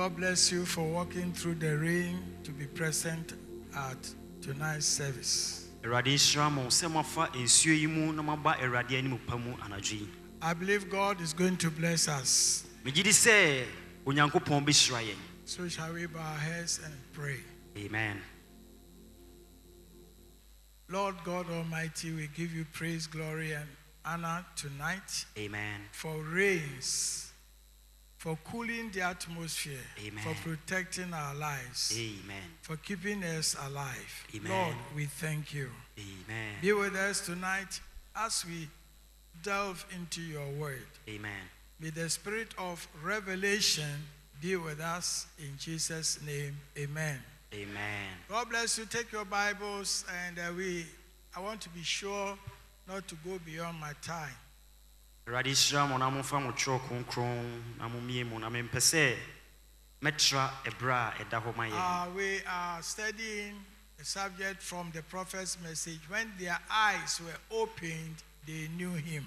God bless you for walking through the rain to be present at tonight's service. I believe God is going to bless us. So shall we bow our heads and pray? Amen. Lord God Almighty, we give you praise, glory, and honor tonight. Amen. For rains, for cooling the atmosphere, Amen. For protecting our lives, Amen. For keeping us alive. Amen. Lord, we thank you. Amen. Be with us tonight as we delve into your word. Amen. May the spirit of revelation be with us in Jesus' name. Amen. Amen. God bless you. Take your Bibles, and I want to be sure not to go beyond my time. We are studying a subject from the prophet's message. When their eyes were opened, they knew him.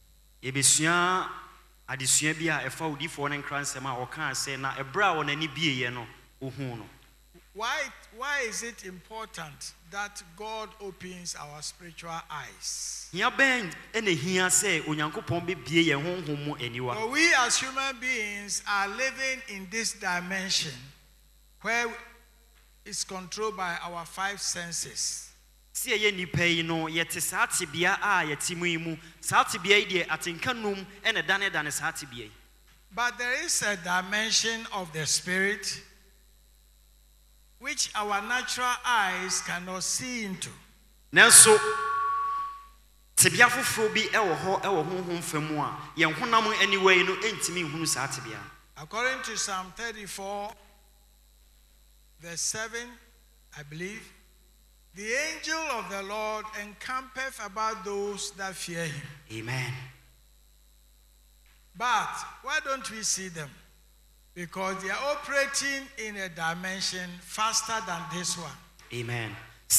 Why is it important that God opens our spiritual eyes? But we as human beings are living in this dimension where it's controlled by our five senses. But there is a dimension of the spirit which our natural eyes cannot see into. According to Psalm 34, verse 7, I believe, the angel of the Lord encampeth about those that fear him. Amen. But why don't we see them? Because they are operating in a dimension faster than this one. Amen.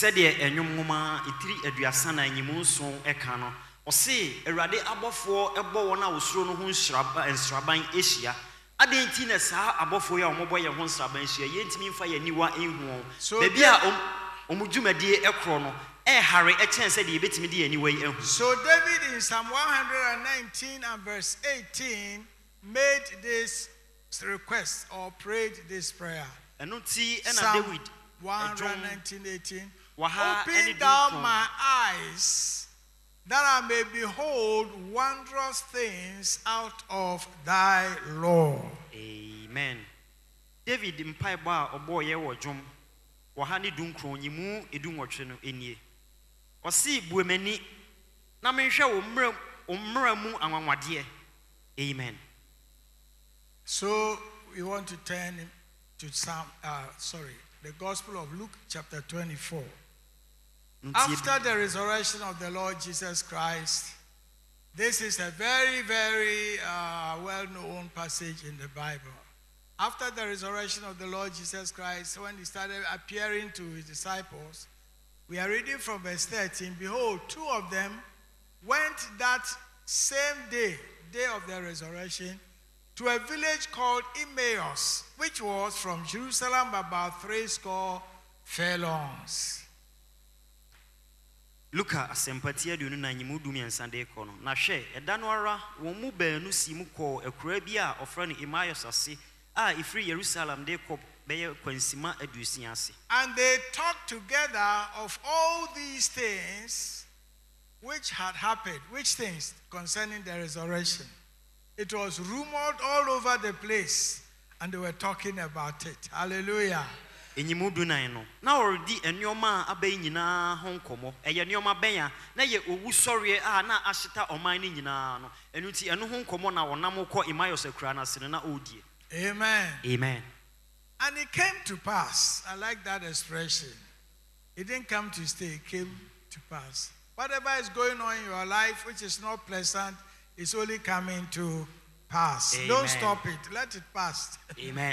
So David in Psalm 119 and verse 18 made this request or prayed this prayer. Psalm 119:18. Open thou my eyes that I may behold wondrous things out of thy law. Amen. David mpaiba oboye wodwom wahani dunkron yimu edunwotwe no enie. Osi buemani na menhwe wo mmra mu anwanwade. Amen. So we want to turn to the Gospel of Luke chapter 24. After the resurrection of the Lord Jesus Christ, this is a very, very well-known passage in the Bible. After the resurrection of the Lord Jesus Christ, when he started appearing to his disciples, we are reading from verse 13, behold, two of them went that same day of the resurrection, to a village called Emmaus, which was from Jerusalem about 80 furlongs. Luka asempatia duonu na nyimudu miensande kono. Na hwe edanwara won mu baanu si mu ko akura bi a ofra no Emmaus ase a ifri Jerusalem de ko beye kwansima adusia ase. And they talked together of all these things which had happened. Which things? Concerning the resurrection. It was rumored all over the place, and they were talking about it. Hallelujah. Enyimudu nan no na ordi ennioma abai nyina honkomo eye nnioma benya na ye owu sɔre a na ahyeta ɔman ni nyina no enuti eno honkomo na wonam kɔ Emmaus akura na sene na odie. Amen. Amen. And it came to pass. I like that expression. It didn't come to stay, it came to pass. Whatever is going on in your life which is not pleasant, it's only coming to pass. Amen. Don't stop it. Let it pass. Amen.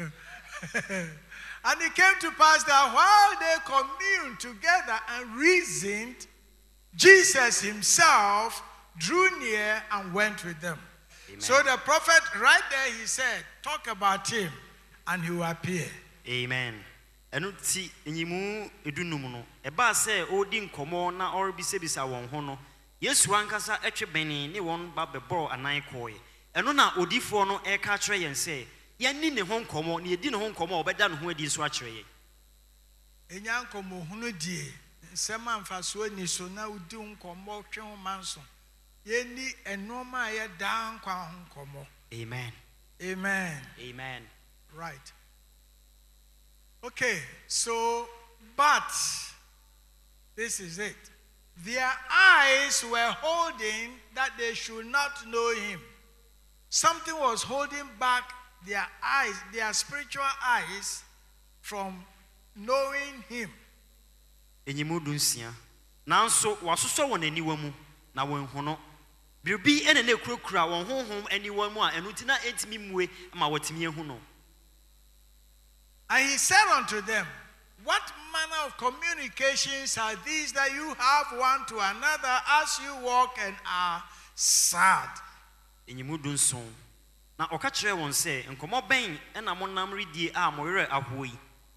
And it came to pass that while they communed together and reasoned, Jesus himself drew near and went with them. Amen. So the prophet right there, he said, talk about him. and he will appear. Amen. Enu ti enyimu edunum no eba se odi nkomo na orbisebisa won ho no Yesu ankasa etwe beni ne won ba bebo anan koe eno na odifo no e ka kire yen se yeni ne ho nkomo ne edi ne ho nkomo obeda ne ho adi so akire ye Enya nkomo hunu die nsema mfaso ni so na udi nkomo twe ho manso yeni enoma ye dan kwa ho nkomo. Amen. Amen. Amen. Right. Okay, so, but, this is it. Their eyes were holding that they should not know him. Something was holding back their eyes, their spiritual eyes, from knowing him. Enyimu dunsia. Nanso wasuso won aniwa mu na won hono. Biribi ene na kurakura won honhom aniwa mu a enutina entimi mue ma watimi ehu no. And he said unto them, what manner of communications are these that you have one to another as you walk and are sad? Enyimu dunson. Na oka kire won se enkomo ben na monam redie a moyere ahoi.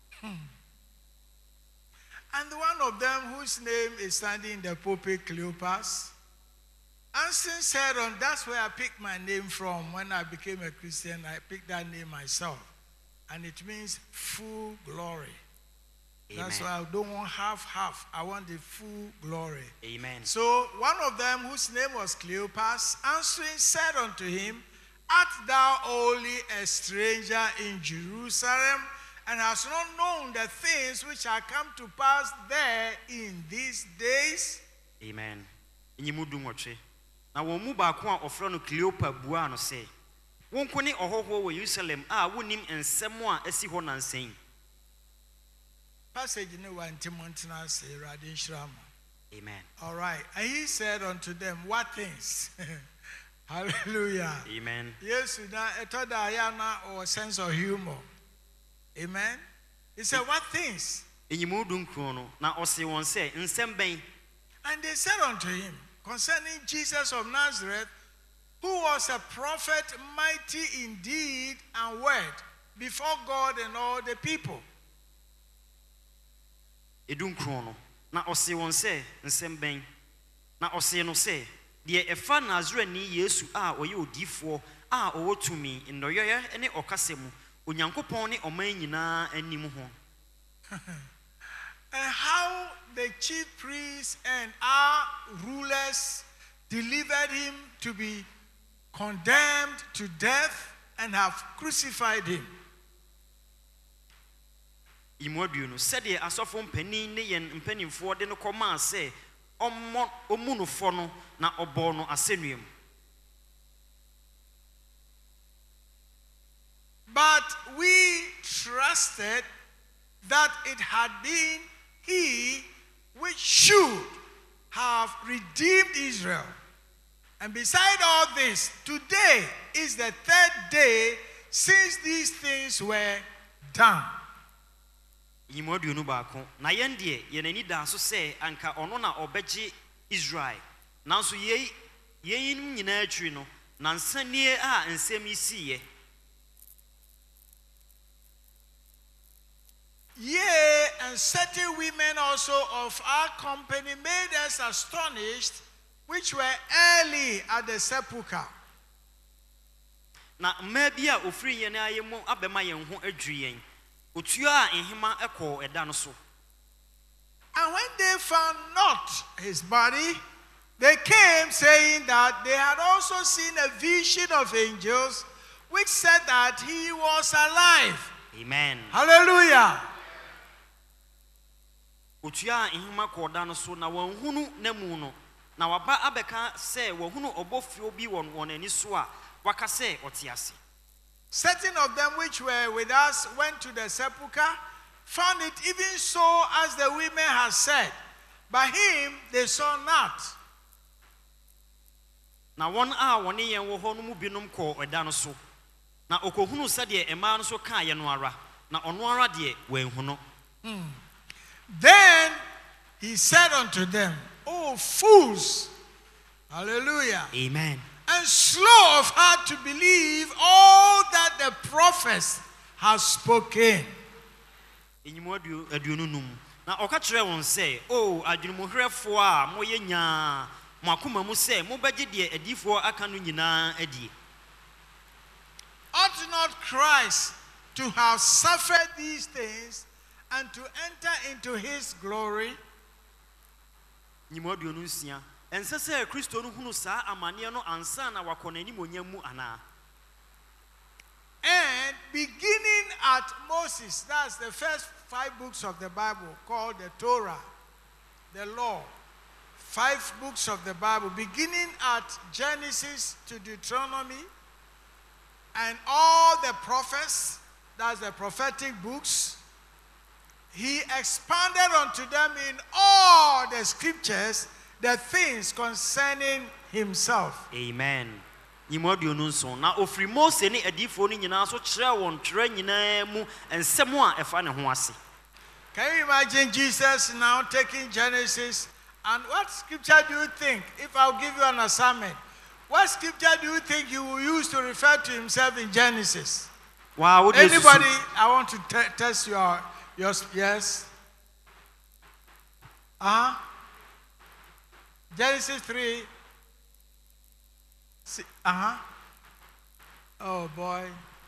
And one of them, whose name is standing in the pulpit, Cleopas, answering said, that's where I picked my name from. When I became a Christian, I picked that name myself. And it means full glory. Amen. That's why I don't want half. I want the full glory. Amen. So one of them, whose name was Cleopas, answering said unto him, art thou only a stranger in Jerusalem, and hast not known the things which are come to pass there in these days? Amen. Inyimudu ngoche. Na womu ba ko a ofro no Cleopa bua no se. Wonko ni ohoho wo Jerusalem a wonim ensem a asi ho nansen. Passage ne one Timothy say Radin Shrama. Amen. All right. And he said unto them, what things? Hallelujah. Amen. Yes, na or sense of humor. Amen. He said, what things? Enyimudu nkro na ose won say ensem ben. And they said unto him, concerning Jesus of Nazareth, who was a prophet, mighty in deed and word, before God and all the people. Edun krono na ose won say nsem ben na ose no say de efa Nazareth ni Yesu a oye odifo a owotumi ndoyoye ene okasemu onyankopon ne oman nyina anim ho. And how the chief priests and our rulers delivered him to be condemned to death and have crucified him. Imwaduno said the asofo mpanin ne yen mpanimfo de no koma say omunufo no na obo no asenuam. But we trusted that it had been he which should have redeemed Israel. And beside all this, today is the third day since these things were done. Yimoduno baako na yen de yenani da so say anka ono na obeji Israel. Nanso yeyin nyina atwi no nansanie a ensem isiye. Yea, and certain women also of our company made us astonished, which were early at the sepulchre. Na mabia ofri yen ayemo abema yen ho adwi yen. Otua ehima eko eda no so. And when they found not his body, they came saying that they had also seen a vision of angels which said that he was alive. Amen. Hallelujah. Otua ehima koda no so na wanhunu namu no na waba abeka se wahunu obofio bi won ani so a waka se otiase. Certain of them which were with us went to the sepulchre, found it even so as the women had said, but him they saw not. Na won a woni yen wo ho no mu binom ko eda no so na okohunu se de ema no so ka ye no ara na ono ara de wanhuno. Then he said unto them, O fools, hallelujah, Amen, and slow of heart to believe all that the prophets has spoken. Enyimodu aduonunum. Na okachire won say, "Oh, adwumuhwerefo a moye nya, mo akoma mu say, mo begye de adifo aka no nyina adi." Ought not Christ to have suffered these things and to enter into his glory? Enyimodu onunsia. Ense say Kristo no hunu saa amane no ansa na wakona ni monyam mu ana. And beginning at Moses, that's the first 5 books of the Bible called the Torah, the law. 5 books of the Bible, beginning at Genesis to Deuteronomy, and all the prophets, that's the prophetic books. He expanded unto them in all the scriptures the things concerning himself. Amen. Enyimodu onunso. Na ofri Mose ne adifo no nyina so kire won twere nyina mu ensem a efa ne ho ase. Can you imagine Jesus now taking Genesis? And what scripture do you think, if I'll give you an assignment, what scripture do you think he will use to refer to himself in Genesis? Wow, anybody? I want to test your yes. Genesis 3. Oh boy.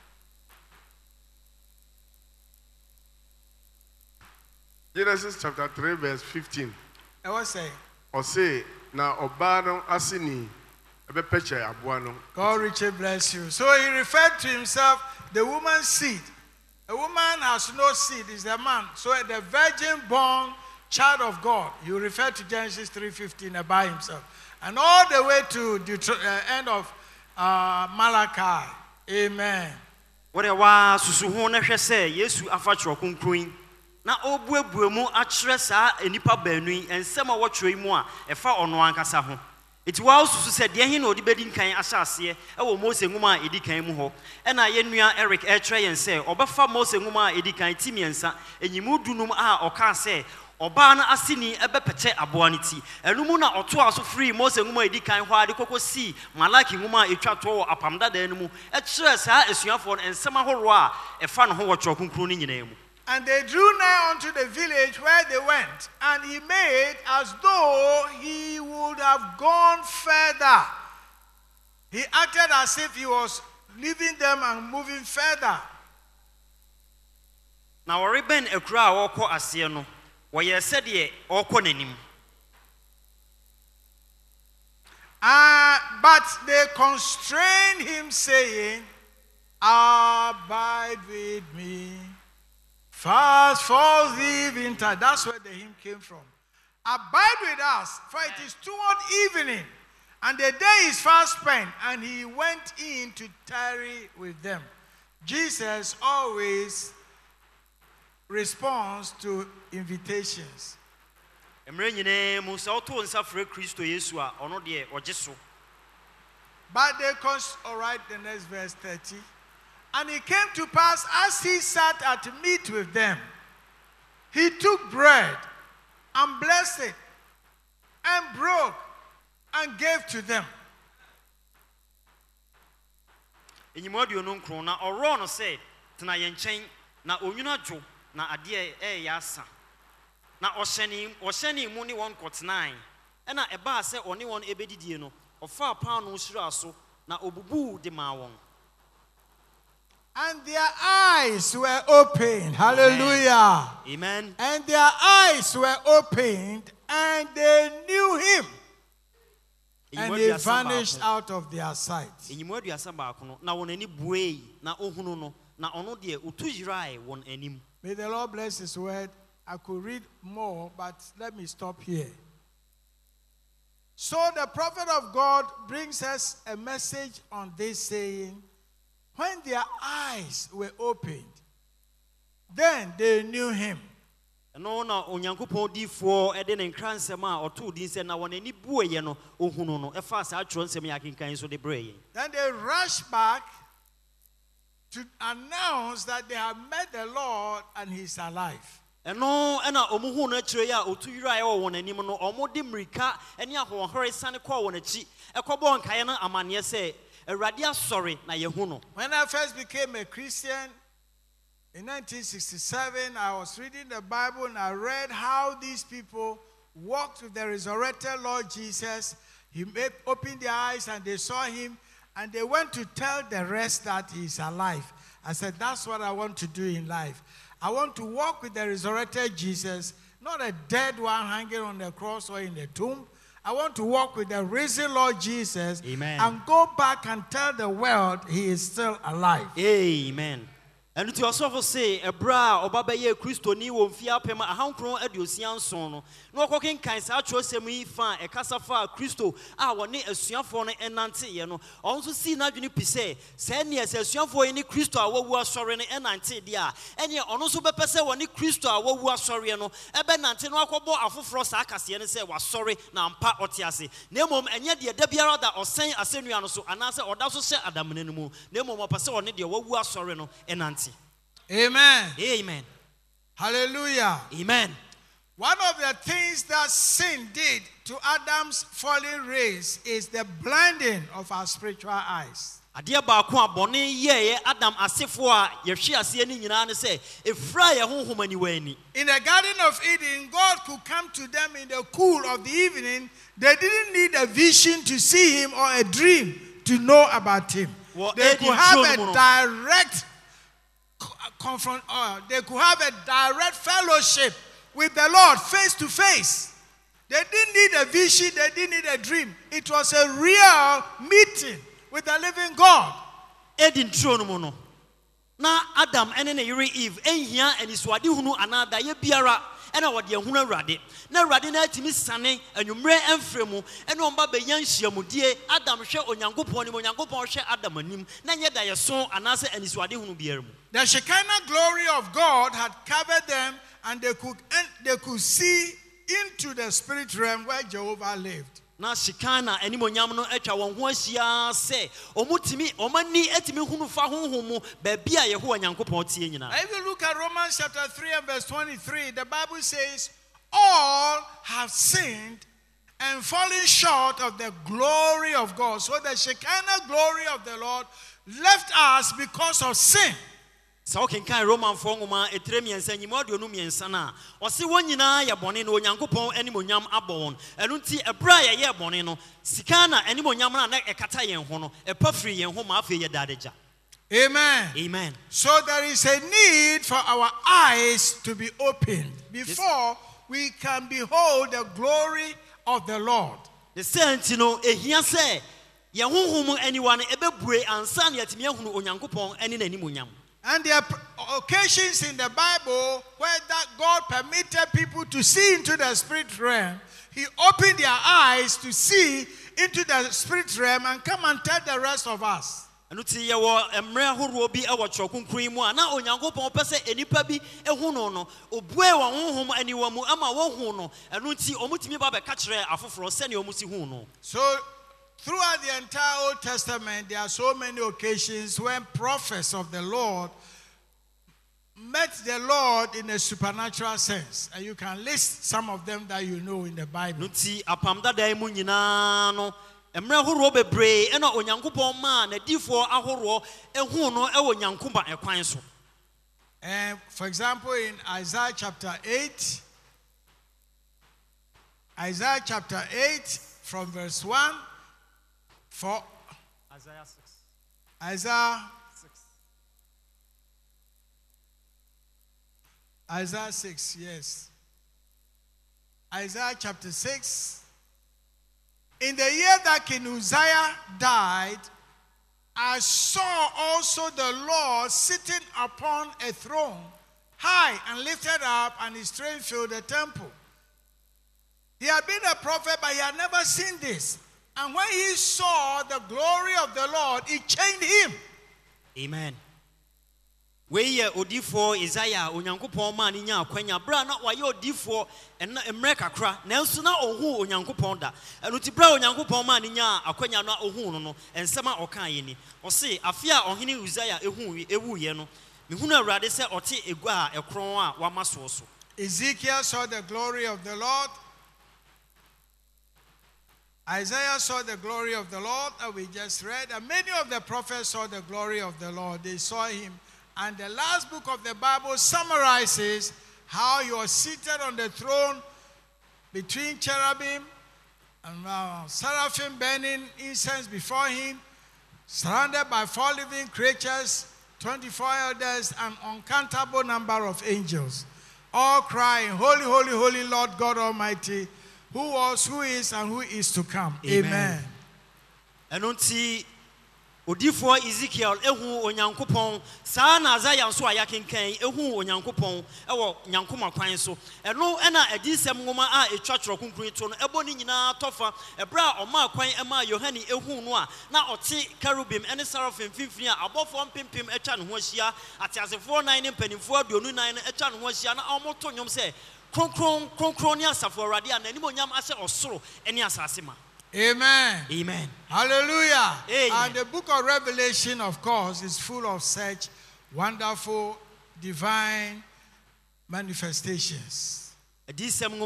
Genesis chapter 3 verse 15. I was saying. Or say, na obano asini ebe peche abuano. God richly bless you. So he referred to himself, the woman's seed. A woman has no seed, is the man. So the virgin born child of God. You refer to Genesis 3:15 about himself. And all the way to the end of Malachi. Amen. What a wa susu ho na hwe say Yesu afa kyerɛ konkron na obuebue mu akyerɛ saa enipa baanu ensɛm a wɔtwerɛ mu a ɛfa ɔno ankasa ho. Iti wa susu sɛ deɛ hin na odi bedi nkan ahyase ɛwɔ Mose nwoma a edi kan mu hɔ. Ɛna yɛnua Eric ɛkyerɛ yɛn sɛ ɔbɛfa Mose nwoma a edi kan ti miɛnsa enyimu dunum a ɔka sɛ Oba na asini ebe pete aboa ne ti enumu na oto aso free Mose nguma edi kan hwa de kokosi Malaki nguma etwa to apamda da enumu e kire saa esuafo no ensem ahoro a efa no ho wotro konkro ni nyina mu. And they drew nigh unto the village where they went, and he made as though he would have gone further. He acted as if he was leaving them and moving further. Na woreben ekura a wokɔ ase no wɔyɛ sɛdeɛ ɔkɔ n'anim. But they constrained him, saying, Abide with me, fast for the winter. That's where the hymn came from. Abide with us, for it is toward evening, and the day is fast spent. And he went in to tarry with them. Jesus always responds to invitations. But they all right, the next verse 30. And it came to pass as he sat at meat with them, he took bread and blessed it and broke and gave to them. Na ade yasa na ohyeni mu ne won kotnai na eba se one won ebedidie no ofa pan no hira so na obubu de ma won. And their eyes were opened. Hallelujah. Amen. And their eyes were opened and they knew him. And he vanished out of their sight. Na wonani buei na ohunu no na ono de otuyirai won anim. May the Lord bless his word. I could read more, but let me stop here. So the prophet of God brings us a message on this, saying, when their eyes were opened, then they knew him. No, na onyankopon difo ede ne nkransem a oto din se na wonani bueye no ohunu no e fa sa atro nsem ya kenkan so de breye. Then they rushed back to announce that they have met the Lord and he's alive. Eno na omuhu no akire ya otuyira ya wo nanim no omode mrika ene ahohore sane kwa wo nachi ekobo nkaye no amane se Awurade asori na yehu no. When I first became a Christian, In 1967, I was reading the Bible and I read how these people walked with the resurrected Lord Jesus. He opened their eyes and they saw him, and they went to tell the rest that he's alive. I said, that's what I want to do in life. I want to walk with the resurrected Jesus, not a dead one hanging on the cross or in the tomb. I want to walk with the risen Lord Jesus. Amen. And go back and tell the world he is still alive. Amen. And to also say a bra obabaye Christo ni wo mfia pema ahankron aduosia nson no no koken kan sa atwosem yi fa e kasa fa Christo a woni asuafo no enante ye no onso si na dwene pise se ne asuafo yi ni Christo a wawu asore no enante de a ene ono so bepese woni Christo a wawu asore no ebe nante no akobo afoforo sa akase ne se wasore na mpa otiase na mom enye de da biara da osen asenua no so anase oda so se adamene no mu na mom opese woni de wawu asore no enante. Amen. Amen. Hallelujah. Amen. One of the things that sin did to Adam's fallen race is the blinding of our spiritual eyes. Adia ba ko abone ye Adam asefo a yehwe ase ni nyina ne se efra ye honhom ani wani. In the Garden of Eden, God could come to them in the cool of the evening. They didn't need a vision to see him or a dream to know about him. They could have a direct they could have a direct fellowship with the Lord face to face. They didn't need a vision, they didn't need a dream. It was a real meeting with the living God. Edin trono no. Na Adam ene ne yere Eve enhia aniswade hunu anada ye biara ena wode ehunu awrade. Na awrade na atimi sane anwumre emfremu ena omba be yanhyiamudie Adam hwe onyankopon ni onyankopon hwe Adam anim na nye da ye so anase aniswade hunu biara mu. The Shekinah glory of God had covered them, and they could see into the spirit realm where Jehovah lived. Na Shekinah animonyam no atwa won ho ahia se omutimi omani atimi hunu fa honhom mu ba bia Yehowa nyankopon tie nyina. If you look at Romans chapter 3 and verse 23, the Bible says, all have sinned and fallen short of the glory of God. So the Shekinah glory of the Lord left us because of sin. So can Roman Fongoma a tremian nyimoduonumiensa na ose wonyina ya bone no onyankopon animonyam abon enunti ebra ya ye bone no sikana animonyam na ekata yen ho no epafri yen ho ma afi ye dadeja. Amen. Amen. So there is a need for our eyes to be opened before we can behold the glory of the Lord. The sentino ehia se ye honhom aniwa no ebebue ansa na yatimi ahunu onyankopon ani na animonyam. And there are occasions in the Bible where that God permitted people to see into the spirit realm. He opened their eyes to see into the spirit realm and come and tell the rest of us. Anuti yawo emre ahoro bi e wo chokunkun mu ana onyankopon pese enipa bi ehu no no obue wa honhom aniwa mu ama wo hu no anuti omutimi ba be ka kire afoforo se ne omusi hu no. So throughout the entire Old Testament, there are so many occasions when prophets of the Lord met the Lord in a supernatural sense. And you can list some of them that you know in the Bible. Nuti apamda dai mu nyina no emre ahoro bebre e na onyankopon ma na difo ahoro ehu no e wo nyankoba ekwan so. And for example, in Isaiah chapter 8, from verse 1, for Isaiah 6. Isaiah 6, yes. Isaiah chapter 6. In the year that King Uzziah died, I saw also the Lord sitting upon a throne, high and lifted up, and his train filled the temple. He had been a prophet, but he had never seen this. And when he saw the glory of the Lord, it changed him. Amen. We odifo Isaiah onyankopon ma ni nya akwanya bra na waye odifo en emre kakra nanso na ohu onyankopon da enuti bra onyankopon ma ni nya akwanya na ohu no no ensema okan ye ni o se afia ohene Uzziah ewu ye no mehunu awrade se ote egua a ekron a wamaso so. Ezekiel saw the glory of the Lord. Isaiah saw the glory of the Lord that we just read, and many of the prophets saw the glory of the Lord. They saw him And the last book of the Bible summarizes how you are seated on the throne between cherubim and seraphim burning incense before him, surrounded by 4 living creatures, 24 elders, and uncountable number of angels, all crying, Holy, holy, holy Lord God Almighty, who was, who is, and who is to come. Amen. Odifo Ezekiel ehu onyankopon saa na Isaiah nso ayakenkan ehu onyankopon ewo nyankoma kwan so eno na adisem ngoma a etwatworo kunkun to no ebo ni nyina tofa ebra oma kwan ema Yohane ehu no a na ote cherubim ene seraphim finfin a abofo mpempem etwa ne ho ahia atiasefo 9 ne mpanimfo aduonu 9 etwa ne ho ahia na omoto nyom se kronkron ni asafo awrade a nanim onyam ase osoro ene asase ma. Amen. Amen. Hallelujah. Amen. And the book of Revelation, of course, is full of such wonderful divine manifestations. One of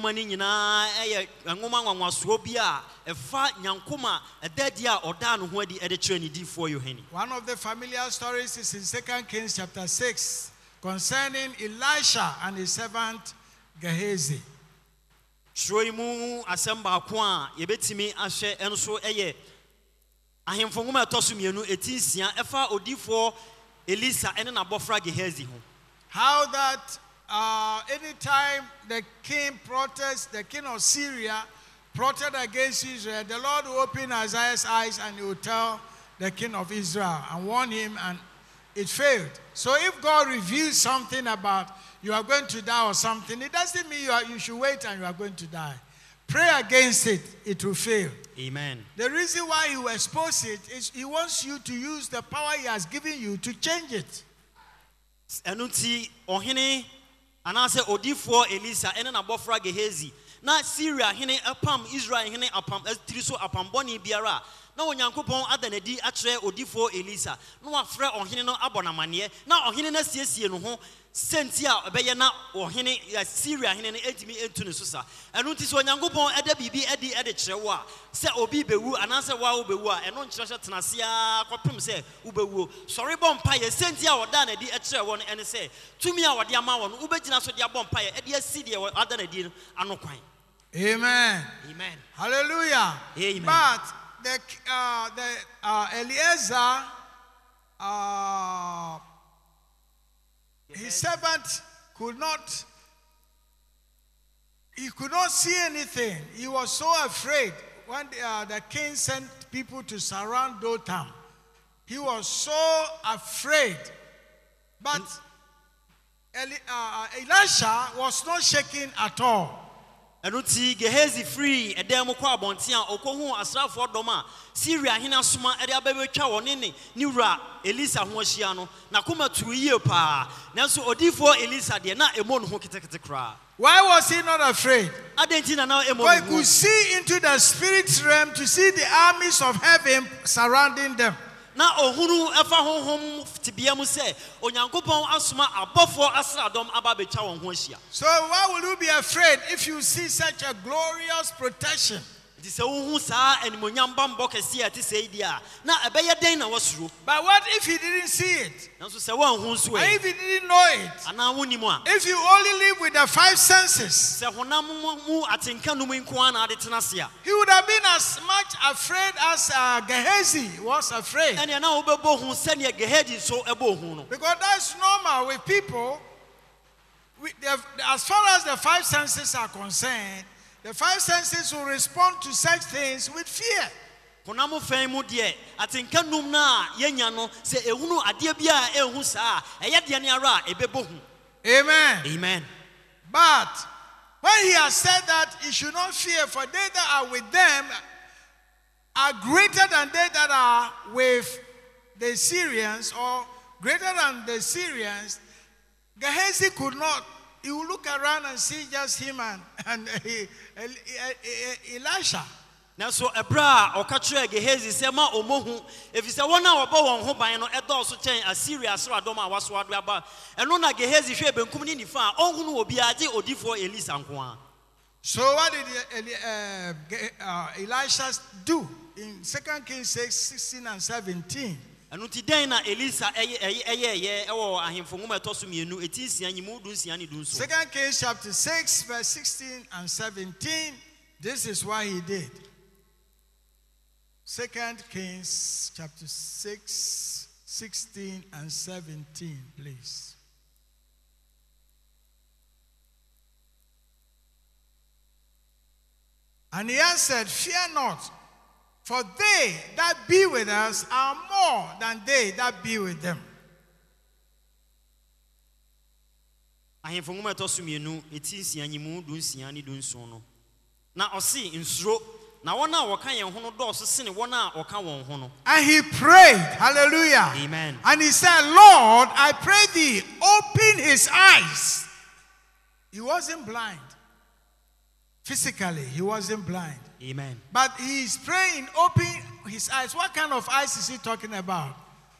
the familiar stories is in 2 Kings chapter 6 concerning Elisha and his servant Gehazi. Shroimu assemba kwa yebetimi ahwe enso eye ahemfongoma etosumienu etisia efa odifo Elisa ene na bofra Gehazi ho. How that anytime the king protests, the king of Syria protested against Israel, the Lord will open Isaiah's eyes and he will tell the king of Israel and warn him, and it failed. So if God reveals something about you are going to die or something, it doesn't mean you should wait and you are going to die. Pray against it, it will fail. Amen. The reason why he will expose it is he wants you to use the power he has given you to change it. Enuti ohene anase odifo Elisa ene na bofra Gehazi na Syria hene apam Israel hene apam triso apam boni biara na onyankopon adanadi akere odifo Elisa no afre ohene no abonamane na ohene na siesie no ho sentia obeye na ohene Syria hene ne edimi entu ne sosa enu nti so onyankopon eda bibi edi ede kirewo a se obi bewu anase wa obewu a eno nkirehye tenase a kopem se ubewu sori bompa ye sentia oda na di ekirewo no ene se tumi a wode ama wo no ubegina so de abompa ye ede asidi ye oda na di anokwan. Amen. Amen. Hallelujah. Amen. But Eliezer, his servant could not see anything. He was so afraid when the king sent people to surround Dothan. He was so afraid. But Elisha was not shaking at all. Enuti Gehazi free edem kwa abontia okohu asrafo doma Syria hina soma ede abebetwa wonene niwura Elisa ho ahia no na koma turu yie pa nanso odifo Elisa de na emo no ho ketekete kra. Why was he not afraid? Adentina na emo no. He could see into the spirit realm to see the armies of heaven surrounding them. Na ohunu efa honhom tibiam se onyankopon asoma abofo asradom ababetwa won ho ahia. So why will you be afraid if you see such a glorious protection? But what if he didn't see it? And if he didn't know it? If you only live with the 5 senses, he would have been as much afraid as Gehazi was afraid. Because that's normal with people. As far as the 5 senses are concerned, the 5 senses will respond to such things with fear. Amen. Amen. But when he has said that he should not fear, for they that are with them are greater than they that are with the Syrians, or greater than the Syrians, Gehazi could not. He will look around and see just him and Elisha. Now so Ebra or Katre Gehazi sema omohu if you say one hour bow on Hoba no edo so chen Assyria Sradoma was what we about and no na Gehazi hwe benkum ni nifa onhunu obi age odifo Elisa nko. So what did Elisha do in 2 Kings 6:16 and 17? ɛno ti den na Elisa ɛyɛ ɛwɔ ahemfo nwoma ɛtɔ so mmienu eti nsia nyimu du nsia ne du nso. 2 Kings chapter 6 verse 16 and 17. This is what he did. 2 Kings chapter 6, 16 and 17, please. And he answered, "Fear not, for they that be with us are more than they that be with them." Ahemfo nwoma ɛtɔ so mmienu eti nsia nyimu du nsia ne du nso no. Na ɔsi nsuro na wɔn a wɔka yɛn ho no dɔɔso sene wɔn a wɔka wɔn ho no. And he prayed, hallelujah. Amen. And he said, "Lord, I pray thee, open his eyes." He wasn't blind. Physically, he wasn't blind. Amen. But he is praying, open his eyes. What kind of eyes is he talking about?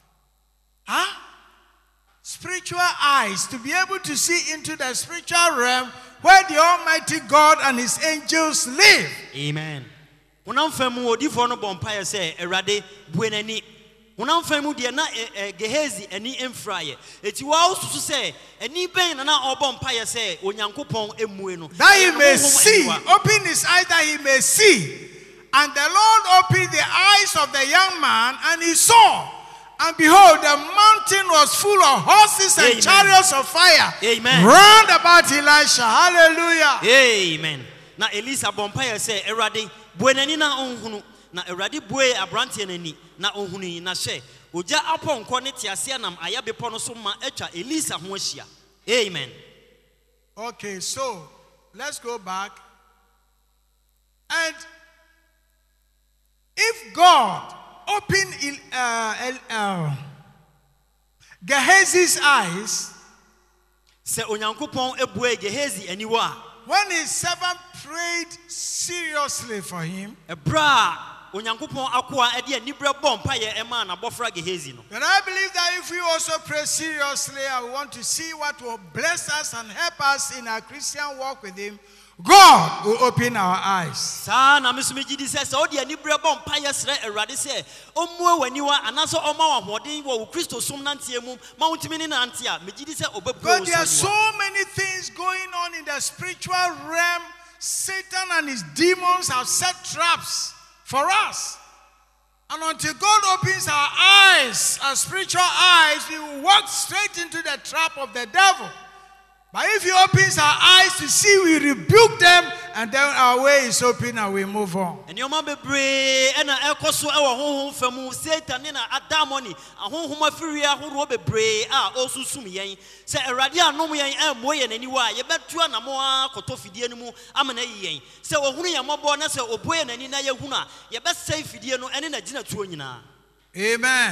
Spiritual eyes, to be able to see into the spiritual realm where the Almighty God and his angels live. Amen. Unam famu odifo no bompaye se Erade buenani. Unam famu de na Gehazi ani emfraye. Eti wa osusu se ani ben na obompaye se Onyankopon emue no. That he may see, open his eyes that he may see. And the Lord opened the eyes of the young man, and he saw. And behold, the mountain was full of horses and chariots of fire. Amen. Round about Elisha. Hallelujah. Amen. Na Elisa bompaye se Erade buenani na onhunu. Na Erade bue abrante nani na onhunu na hye. Oja aponko ne tiase nam ayabepo no so ma etwa Elisa ho ahia. Amen. Okay, so let's go back. And if God open Gehazi's eyes, se Onyankopon ebue Gehazi aniwa, when his servant prayed seriously for him, ebra Onyankopon akoa ede anibre bompaye ema na bofra Gehazi no. And I believe that if we also pray seriously and we want to see what will bless us and help us in our Christian walk with him, God will open our eyes. Sa na mesumegidi se odi anibre bompaye sre Erade se omue waniwa anaso oma wahode wo Kristo som nantie mu ma wontimi ne nante a megidi se obebu. But there are so many things going on in the spiritual realm. Satan and his demons have set traps for us. And until God opens our eyes, our spiritual eyes, we will walk straight into the trap of the devil. But if he opens our eyes to see, we rebuke them, and then our way is open and we move on. And your mama bre and a coso our home from Satan in a damoni, a home furia who robe bre are also sum yang. Say a radia no yang and moy and anyway, you bet you and a more cotofi dianimo, amana yang. Say, oh, who ya mobona, say, oh, boy, and any nayahuna, you best say Fidiano and in a dinner tuina. Amen.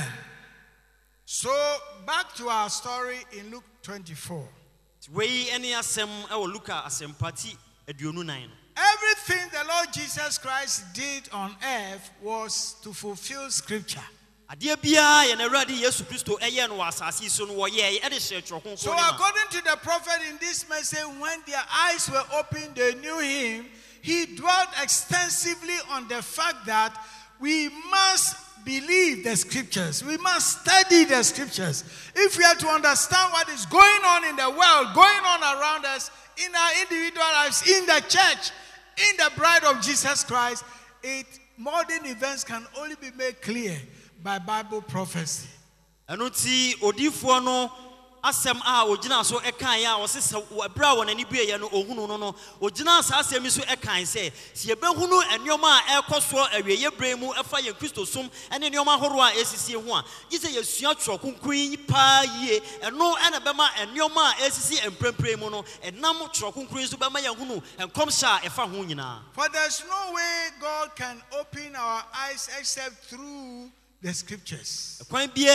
So, back to our story in Luke 24. Way any asem or look at asem party aduonu nine. Everything the Lord Jesus Christ did on earth was to fulfill scripture. Adia bia ye na Awurade Yesu Kristo eye no asase so no wo ye e de hye twoko. So according to the prophet in this message, when their eyes were opened, they knew him. He dwelt extensively on the fact that we must believe the scriptures. We must study the scriptures. If we are to understand what is going on in the world, going on around us, in our individual lives, in the church, in the bride of Jesus Christ, modern events can only be made clear by Bible prophecy. Anuti odifo no asem a ogina so ekan ya wo se bra won ani bue ye no ohunu no no ogina sa asem so ekan se se ebehunu enioma a ekoso awieye bremu efa ye Kristo som ene enioma horo a esisi ho a gise yesua tro kunkun pa yie eno ene bema enioma a esisi emprempre mu no enam tro kunkun so bema ye hunu enkom sha efa ho nyina. For there's no way God can open our eyes except through the scriptures. And if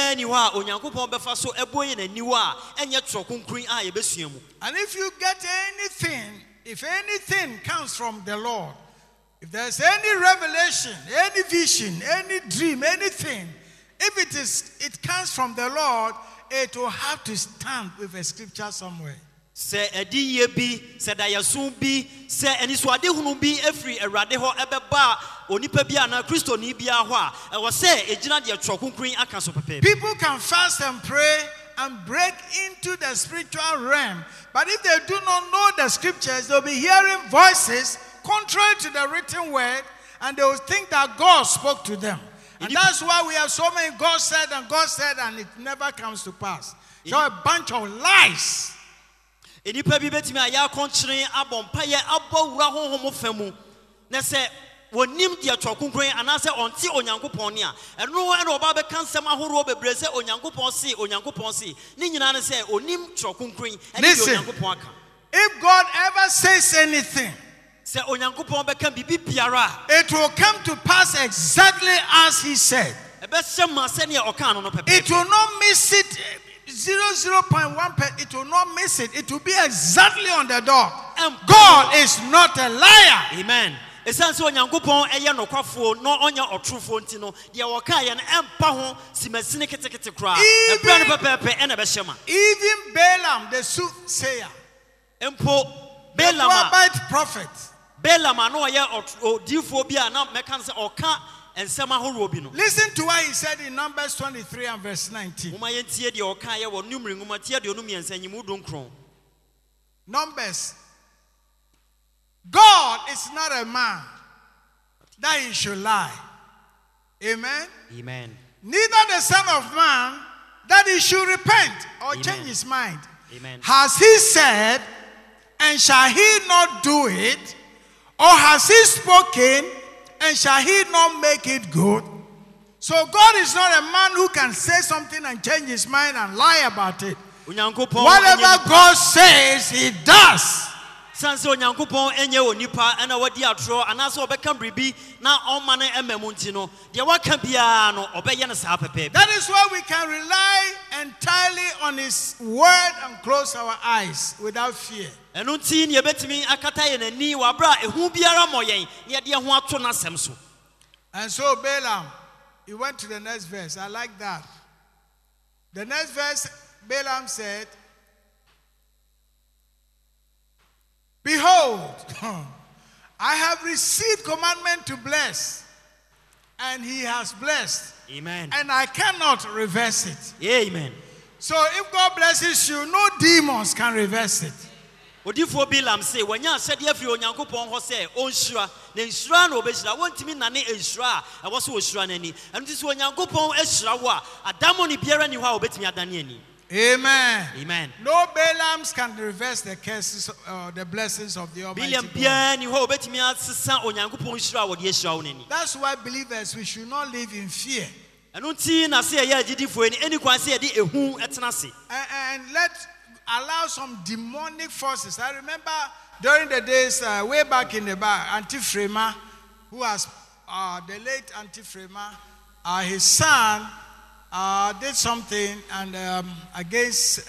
you get anything, if anything comes from the Lord, if there's any revelation, any vision, any dream, anything, if it comes from the Lord, it will have to stand with a scripture somewhere. Se ediye bi, se dayasun bi, se eniswade hunu bi efri erade ho ebeba onipa bi ana Kristo ni bia ho a e wo se ejina de trokunkun aka so pepe. People can fast and pray and break into the spiritual realm, but if they do not know the scriptures, they'll be hearing voices contrary to the written word, and they will think that God spoke to them. And that's why we have so many God said, and it never comes to pass. So a bunch of lies. Enipa bi betimi aya konkyere abompaye abowura honhom famu na se wonim dia twokunkun anase onti onyankopon ne a eno ena oba be kansem ahoro bebre se onyankopon si ni nyina ne se onim twokunkun ene onyankopon aka. If God ever says anything, se onyankopon be kan bibi biara, it will come to pass exactly as he said. It will not miss it 0.1%. It will not miss it. It will be exactly on the dot. God is not a liar. Amen. Esan so onyankopon eye nokwafo no onya otrufo ntino de woka ye no empa ho simasine ketekete kra ebra no pepepe ena be hyema. Even Balaam the soothsayer, empo the Moabite prophet, Balaam no ye odifo bi a na meka se oka ensem ahoro bi no. Listen to what he said in Numbers 23 and verse 19. Uma ye tie de oka ye wo numri nguma tie de onu miensa nyimu donkron. Numbers. God is not a man that he should lie. Amen. Amen. Neither the Son of Man that he should repent or Amen. change his mind. Amen. Has he said, and shall he not do it? Or has he spoken, and shall he not make it good? So God is not a man who can say something and change his mind and lie about it. Whatever God says, he does. Sanse onyankopon enye onipa ena wadi atro anaso obeka bribi na omane ememu no de waka bia no obeye ne saa pepe. That is why we can rely entirely on his word and close our eyes without fear. Enu nti ne yebetimi akata ye nani wa bra ehu biara moyen ne de ho ato na sem so. And so Balaam, he went to the next verse. I like that. The next verse, Balaam said, behold, I have received commandment to bless, and he has blessed. Amen. And I cannot reverse it. Amen. So if God blesses you, no demons can reverse it. Odifo Balaam say wanya asede afri onyankopon ho say onhyira na nhyira na obehira wontimi nane enhyira a wo so ohyira nani enu ti so onyankopon ahyira wo a adamo ni biara ni ho a obetimi adane ani. Amen. Amen. No Balaams can reverse the curses, the blessings of the Almighty God. That's why believers, we should not live in fear. And allow some demonic forces. I remember during the days, way back in the back, Antifrema, who was the late Antifrema, his son, did something and against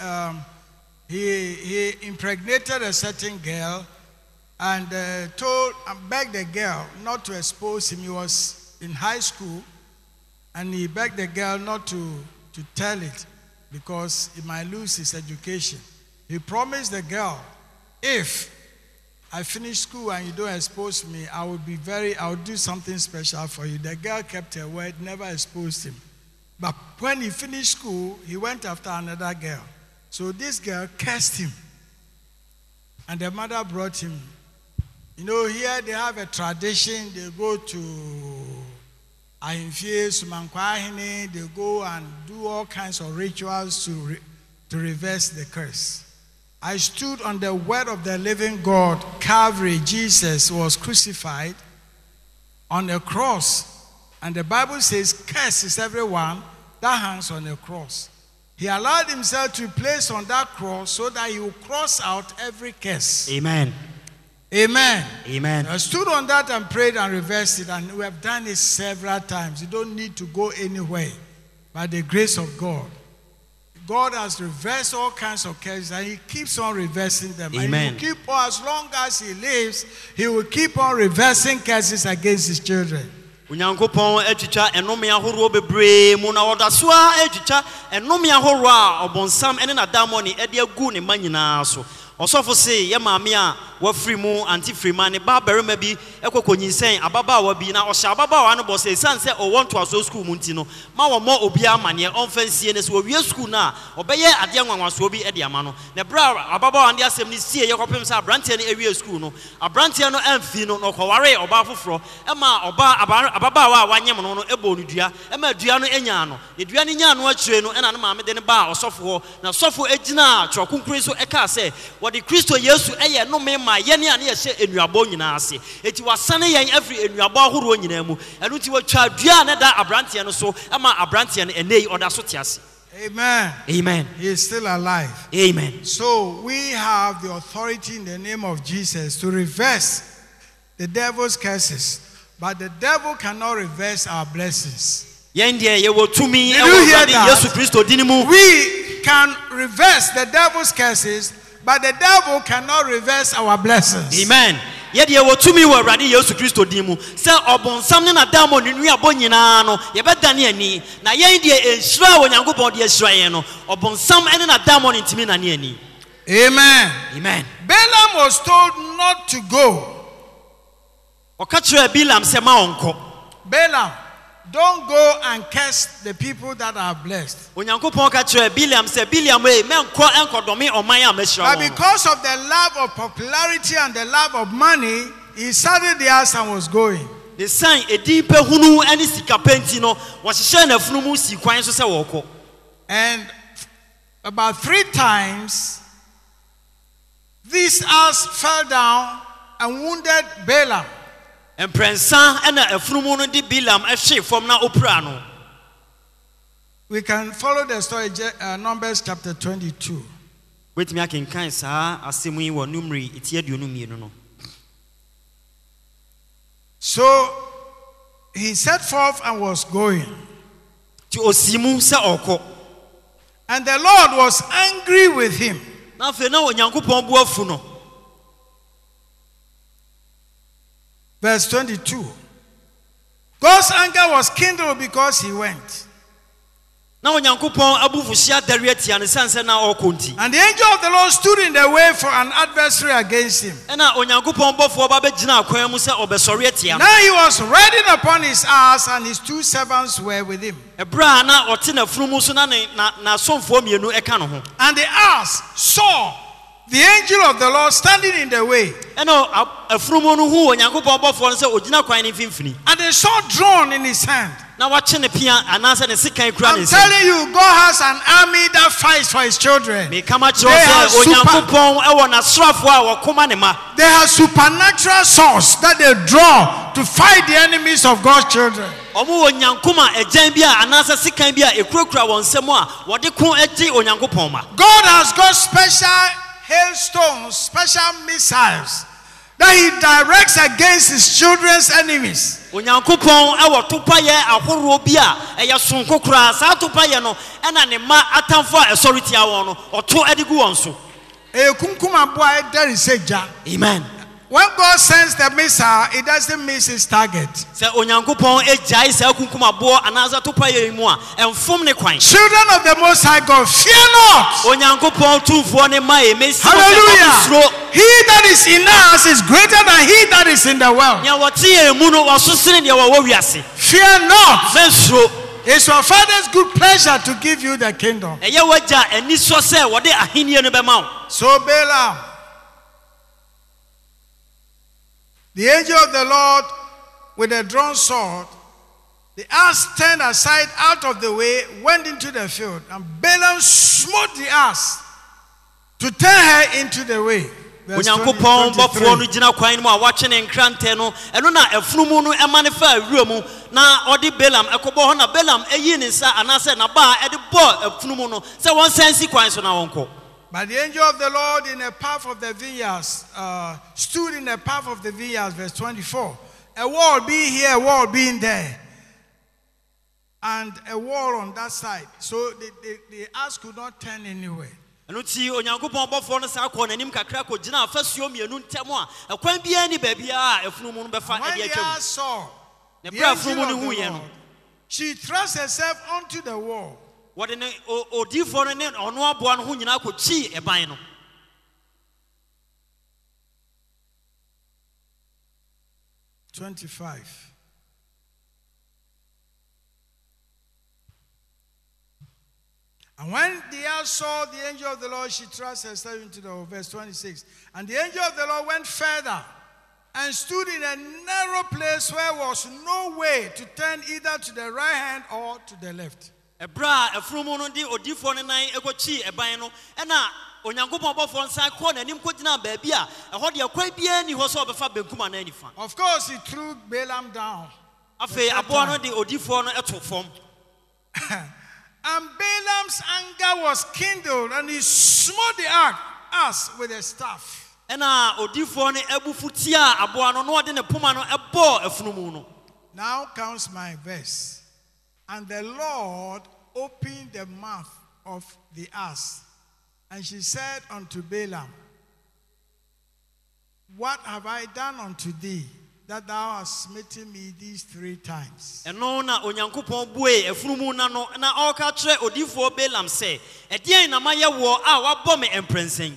he impregnated a certain girl and begged the girl not to expose him. He was in high school and he begged the girl not to tell it because he might lose his education. He promised the girl, if I finish school and you don't expose me, I will do something special for you. The girl kept her word, never exposed him. But when he finished school, he went after another girl. So this girl cursed him. And the mother brought him. You know, here they have a tradition. They go to Ahimfie, Sumankwahine. They go and do all kinds of rituals to reverse the curse. I stood on the word of the living God. Calvary, Jesus was crucified on a cross. And the Bible says, curse is everyone that hangs on the cross. He allowed himself to be placed on that cross so that he will cross out every curse. Amen. Amen. Amen. I stood on that and prayed and reversed it, and we have done it several times. You don't need to go anywhere. By the grace of God, God has reversed all kinds of curses, and he keeps on reversing them. Amen. And he will keep on, as long as he lives, he will keep on reversing curses against his children. Unyankopon etwitwa enome ahoro bebre mu na odasoa etwitwa enome ahoro a obonsam ene na damoni ede agu ne manyina so Osofo say ye maame a wa free mu anti free man ba barima bi ekokonyinsen ababa bi na ohya ababa wa no bo say san say o want to aso school mu nti no ma wo mo obi amane onfansie ne so wie school na obeye ade anwanwaso bi e de ama no na bra ababa wa ndi asem ni sie ye kopem say abrantie no ewie school no abrantie no amfi no koware oba foforo e ma oba ababa wa wanyem no ebo no dua e ma dua no enya no ye dua no nya no akire no e na maame de ne ba osofo na sofo egina twokunkun so e ka say the Christo Yesu eye no me ma ye ne ane ye hye enuabo nyina ase eti wasane yen every enuabo ahoro nyina mu enu ti watwa dua ne da abrante no so ama abrante no enei oda so te ase. Amen. Amen. He is still alive. Amen. So we have the authority in the name of Jesus to reverse the devil's curses, but the devil cannot reverse our blessings. Yen de ye wo tumi e Did you wo hear de that? Yesu Kristo dinimu. We can reverse the devil's curses, but the devil cannot reverse our blessings. Amen. Ye de wo tumi wo Awurade Yesu Kristo dinimu se obonsam ne na damo ninu abo nyina no ye bedane ani na yen de enhira wo Nyankopon de ehira yen no obonsam ene na damo ne ntimi na ne ani. Amen. Amen. Balaam was told not to go. Okachira Bilam se ma onko. Balaam, don't go and curse the people that are blessed. Onyankopon okachira Bilam se Bilam e menko enkodome oman a mehira But won. because of the love of popularity and the love of money, he started the house and was going. The sign edi pe hunu ene sika penti no wo hye na funu mu si kwan so se woko. And about 3 times, this ass fell down and wounded Balaam. Emprensa ena afunu mu no di Bilam ehwe fom na opura no. We can follow the story, Numbers chapter 22. Wait me akenkan saa asemu yi wo numri etie duonu mienu no. So he set forth and was going. Ti osimu se oko. And the Lord was angry with him. Na fe na Onyankopon bu afu no. Verse 22. God's anger was kindled because he went. Na Onyankopon abufuhia dare tia ne sanse na okonti. And the angel of the Lord stood in the way for an adversary against him. Na Onyankopon bofo ba begina akwan mu se obesore atia. Now he was riding upon his ass, and his 2 servants were with him. Ebra na ote na funu mu so na somfo mienu eka no ho. And the ass saw the angel of the Lord standing in the way. Eno afunu mu no hu Onyankopon bofo no se ogina kwan ne mfimfini. And they saw drawn in his hand. Na wache ne pia anase ne sikan kura ne I'm se. telling you, God has an army that fights for his children. Me kama chiro se Onyankopon e wo na srafo a wokoma ne ma. They have supernatural swords that they draw to fight the enemies of God's children. Omo Onyankoma ejan bi a anase sikan bi a ekurakura won semu a wode ko egi Onyankopon ma. God has got special hailstones, special missiles that he directs against his children's enemies. Onyankopon e wo topaye ahoro bi a eye sonko kura sa topaye no e na ne ma atamfo a authority a won no oto edigu won so. Kunkum boy there is a jar. Amen. When God sends the missile, it doesn't miss its target. Se Onyankopon ejai sa kunkum abo anaza topaye mu a enfom ne kwan. Children of the Most High God, fear not. Onyankopon tufo ne ma e mesi. Hallelujah. He that is in us is greater than he that is in the world. Ya wotie mu no wasosene ne wo wiase. Fear not. Mesro. It's your Father's good pleasure to give you the kingdom. Eye waja eni so se wode ahenie no be ma wo. So Balaam, the angel of the Lord with a drawn sword, the ass turned aside out of the way, went into the field, and Balaam smote the ass to turn her into the way. Verse Onyankopon 23. bofo no gina kwan mu a wache ne nkrante no eno na afunu mu no ema ne fa awura mu na odi Balaam ekobo ho na Balaam eyi ne nsa anase na ba e de bo afunu mu no se won sansi kwan so na wonko. But the angel of the Lord in a path of the vineyards stood in the path of the vineyards, verse 24. A wall being here, a wall being there, and a wall on that side. So the ass could not turn anywhere. Eno ti Onyankopon bofo no sa ko nanim kakra ko gina afasuo mienu ntem a kwan bia ni ba bia a afunu mu no befa When e de the atwam. ass saw Ne the bra afunu angel mu no of hu the ye no. Lord, she thrust herself onto the wall. Wode ne odifo no ne ono aboa no hu nyina ko chi eban no. 25. And when the ass saw the angel of the Lord, she thrust herself into the hole. Verse 26. And the angel of the Lord went further and stood in a narrow place where was no way to turn either to the right hand or to the left. Ebra efrumu no di odifo ne nan ekochi eban no na onyankopon bofo nsa ko nanim kogina baabi a ehode ekwan bia ni ho so obefa benkum ana nifa. Of course he threw Balaam down. Afi abo no di odifo no eto fom. And Balaam's anger was kindled, and he smote the ass with a staff. Ena odifo ne ebufutia abo no no ode ne poma no ebo efrumu no. Now comes my verse. And the Lord opened the mouth of the ass, and she said unto Balaam, What have I done unto thee, that thou hast smitten me these 3 times? Eno na onyankopon bue efrumu na no na oka kire odifo Balaam say, "Edian na maye wo a wabɔ me emprensen."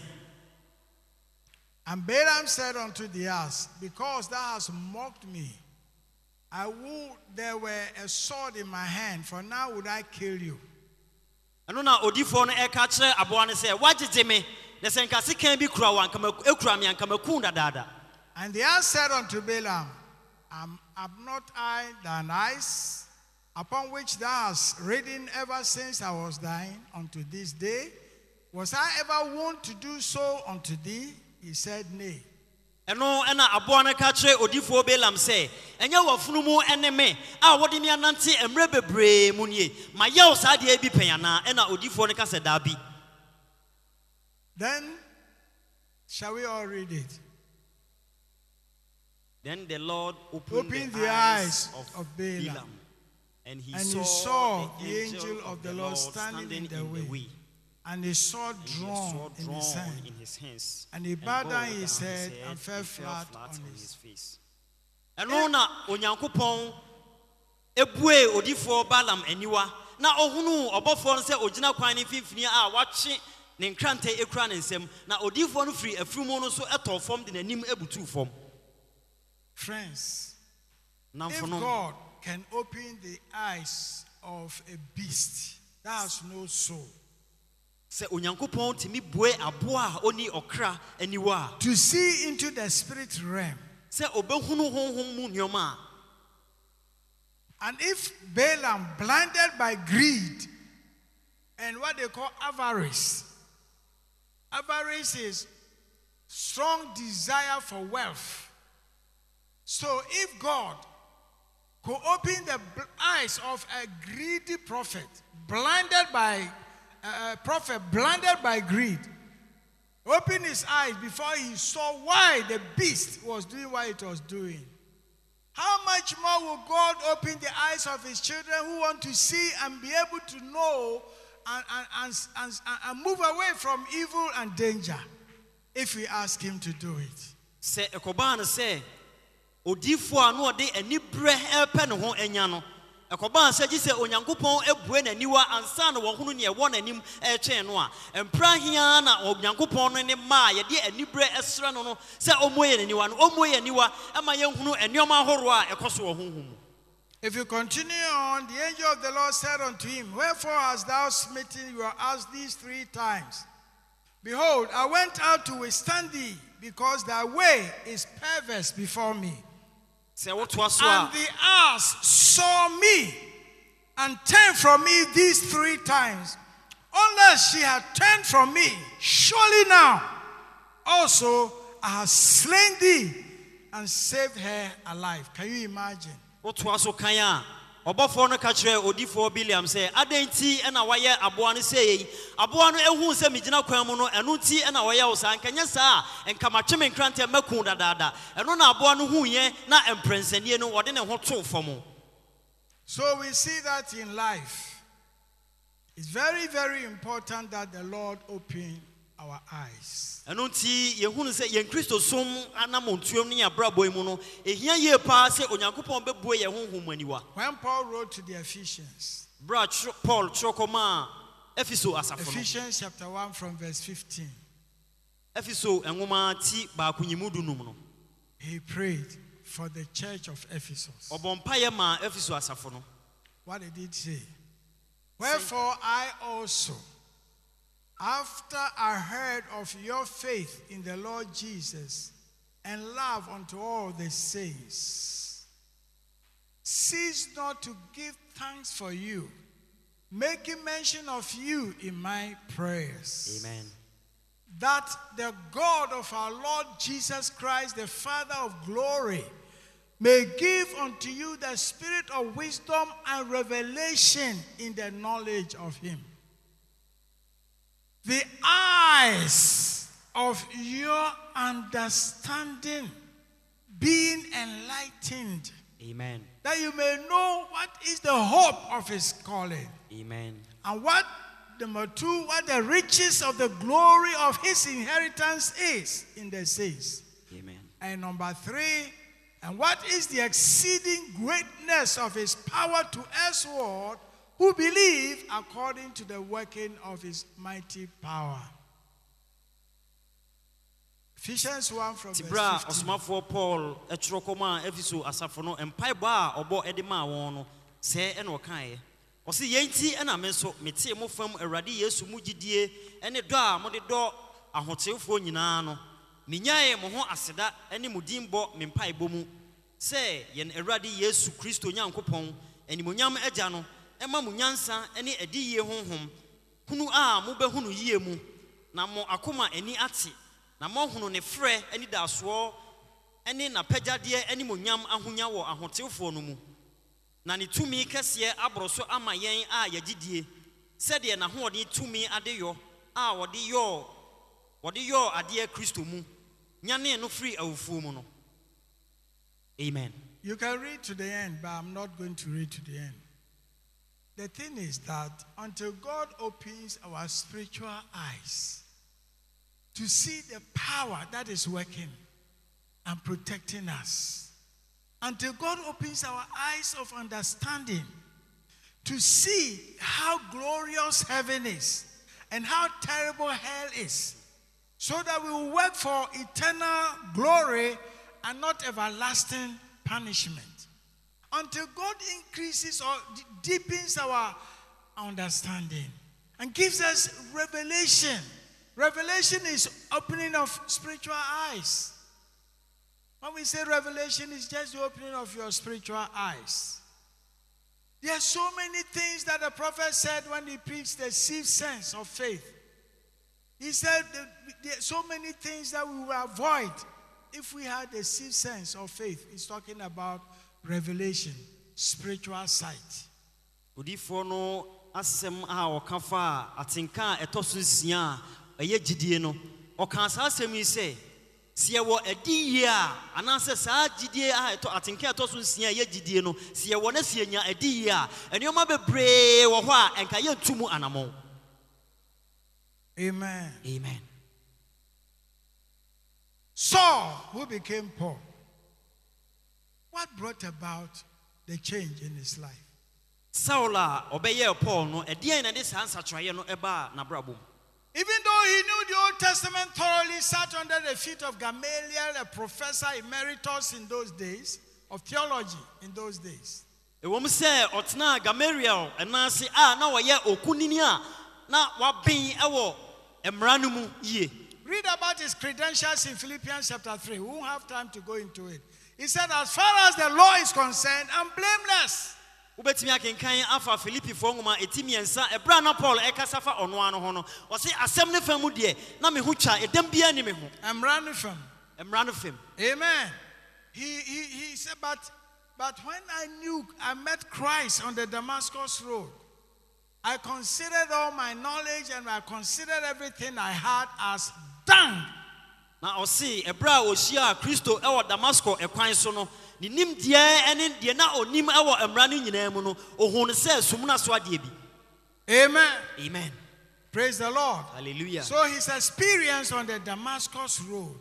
And Balaam said unto the ass, Because thou hast mocked me, I would there were a sword in my hand, for now would I kill you. Eno na odifo no eka kire aboa ne say, "Wagye me, na senka sika bi kura wan kama ekura me ankama kun dadada." And the ass said unto Balaam, Am not I thine eyes, upon which thou hast ridden ever since I was thine unto this day? Was I ever wont to do so unto thee? He said, Nay. Eno ena aboa no ka kire odifo Balaam say, "Enya wafunumu ene me a wode me anante emre bebre mu nie. Ma ye o sa de bi panyana." Ena odifo no ka say dabi. Then shall we all read it? Then the Lord opened the eyes of Balaam, and he and saw the angel of the Lord standing in the way, and his sword drawn in his hands. And he bowed down his head and fell flat on his face. And na onyankopon ebue odifo Balaam aniwa na ohunu obofo nse ogina kwan ni fifini a wache ne nkrante ekura ne nsem na odifo no firi afrumu no so eto fom de nanim ebutu fom. Friends, if God can open the eyes of a beast that has no soul, to see into the spirit realm, and if Balaam, blinded by greed and what they call avarice is strong desire for wealth. So if God could open the eyes of a greedy prophet, blinded by greed, open his eyes before he saw why the beast was doing what it was doing, how much more will God open the eyes of his children who want to see and be able to know and move away from evil and danger if we ask him to do it? Say Ekobana say odifo anu ode anibre epe ne ho enya no ekoban se gi se onyankopon ebue naniwa ansa na wo hunu ne wo nanim etwen no a empra hia na onyankopon no ne ma ye de anibre esra no no se omoye naniwa no omoye niwa ema ye hunu enioma horo a ekoso wo honhum. If you continue on, the angel of the Lord said unto him, Wherefore hast thou smitten your ass these 3 times? Behold, I went out to withstand thee, because thy way is perverse before me. And the ass saw me and turned from me these 3 times. Unless she had turned from me, surely now also I have slain thee and saved her alive. Can you imagine? Obofo no ka kire odifo Balaam say adenti na waye aboa no say aboa no ehu se migina kwan mu no enu ti na waye wo san kanya sa enka matweme nkrante makun dadada enu na aboa no huye na emprensanie no wode ne ho to fom. So we see that in life it's very, very important that the Lord open our eyes. Enunti yehunu se yen Kristo som anamontuom ne abrabo mu no ehia ye pa se onyankopon bebue ye honhom aniwa. When Paul wrote to the Ephesians, Paul chokoma Efeso asafo. Ephesians chapter 1 from verse 15. Efeso enwoma ti ba kunyimu dunum no. He prayed, for the church of Ephesus. ɔbɔ mpaeɛ maa Efeso asafo no. What did it say? Wherefore I also, after I heard of your faith in the Lord Jesus and love unto all the saints, cease not to give thanks for you, making mention of you in my prayers. Amen. That the God of our Lord Jesus Christ, the Father of glory, may give unto you the spirit of wisdom and revelation in the knowledge of him. The eyes of your understanding being enlightened. Amen. That you may know what is the hope of his calling. Amen. And what the riches of the glory of his inheritance is in the saints. Amen. And number 3, and what is the exceeding greatness of his power to us all who believe according to the working of his mighty power. Ephesians 1 from verse 15. Osmafo Paul etrokoma Efeso asafo no empaibo a obo ede ma won no se e no kae. Osi yenti e na me so mete mo fam Awurade Yesu mu gidie ene do a mo de do ahotefo nyina no. Minyae mo ho aseda ene mudimbo me mpaibo mu se yen Awurade Yesu Kristo Nyankopon enimonyam agya no ema mo nyansa ene adiye honhom hunu a mo behunu yie mu na mo akoma ani ate na mo hunu ne frɛ ani da so ene na pagyade ani monyam ahonya wo ahotefo no mu na ne tumi kɛseɛ aboroso ama yɛn a yagidie sɛdeɛ na hoɔden tumi adeyo a wɔde yɔ adeɛ Kristo mu nyane no free awufuo mu no. Amen. You can read to the end, but I'm not going to read to the end. The thing is that until God opens our spiritual eyes to see the power that is working and protecting us, until God opens our eyes of understanding to see how glorious heaven is and how terrible hell is, so that we will work for eternal glory and not everlasting punishment. Until God increases or deepens our understanding and gives us revelation. Revelation is opening of spiritual eyes. When we say revelation, it's just the opening of your spiritual eyes. There are so many things that the prophet said when he preached the sixth sense of faith. He said there are so many things that we will avoid if we had the sixth sense of faith. He's talking about revelation, spiritual sight. Odifo no asem a okafa atinka etoso sia eye gidie no oka sa asem yi se sie wo adiye a anase sa gidie a atinka etoso sia eye gidie no sie wo na sie nya adiye a enioma bebre wo ho a enka ye ntumu anamo. Amen. Amen. Saul, who became Paul, what brought about the change in his life? Saula obeye Paul no edian na this answer try no eba na brabom. Even though he knew the Old Testament thoroughly, sat under the feet of Gamaliel, a professor emeritus in those days of theology in those days. E wo se otna Gamaliel enase a na woye okunini a na wabin ewo emranu mu ye. Read about his credentials in Philippians chapter 3. We won't have time to go into it. He said, as far as the law is concerned, I'm blameless. Ubetimi akenkan afa Philippi fo ngoma etimiensa ebra na Paul ekasafa ono ano ho no o se asem ne fam de na me ho twa edam bia ni me ho emra no fam. Amen. He said, but when I met Christ on the Damascus road, I considered all my knowledge and I considered everything I had as dung. Na o se ebra o hia Kristo e wo Damascus ekwan so no ni nim die ene die na onim e wo emra no nyina mu no ohun se sumna so ade bi. Amen. Amen. Praise the Lord. Hallelujah. So his experience on the Damascus road,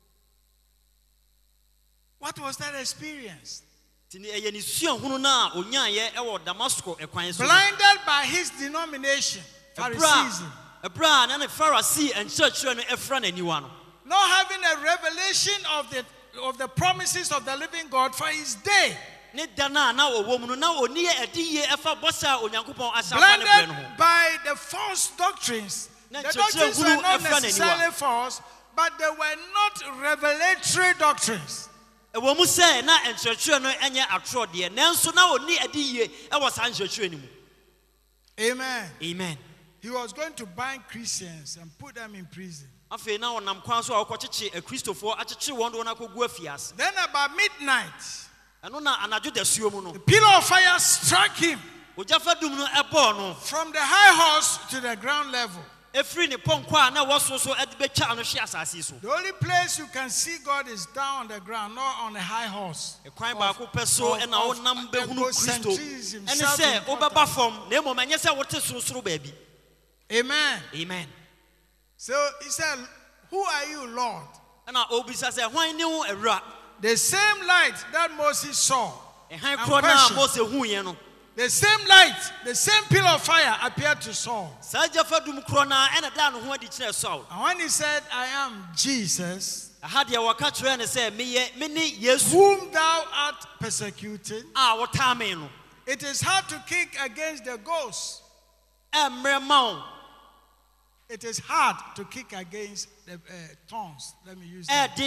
what was that experience? Blinded by his denomination, Phariseeism. Pharisee and church Not having a revelation of the of the promises of the living God for his day. Blinded by the false doctrines. The doctrines were not necessarily false, but they were not revelatory doctrines. Amen. Amen. He was going to bind Christians and put them in prison. Then about midnight, the pillar of fire struck him from the high horse to the ground level. The only place you can see God is down on the ground, not on a high horse. Amen. Amen. So he said, "Who are you, Lord?" The same light that Moses saw, the same light, the same pillar of fire appeared to Saul. And when he said, "I am Jesus, whom thou art persecuting," it is hard to kick against the ghost. It is hard to kick against the tongues. Let me use that.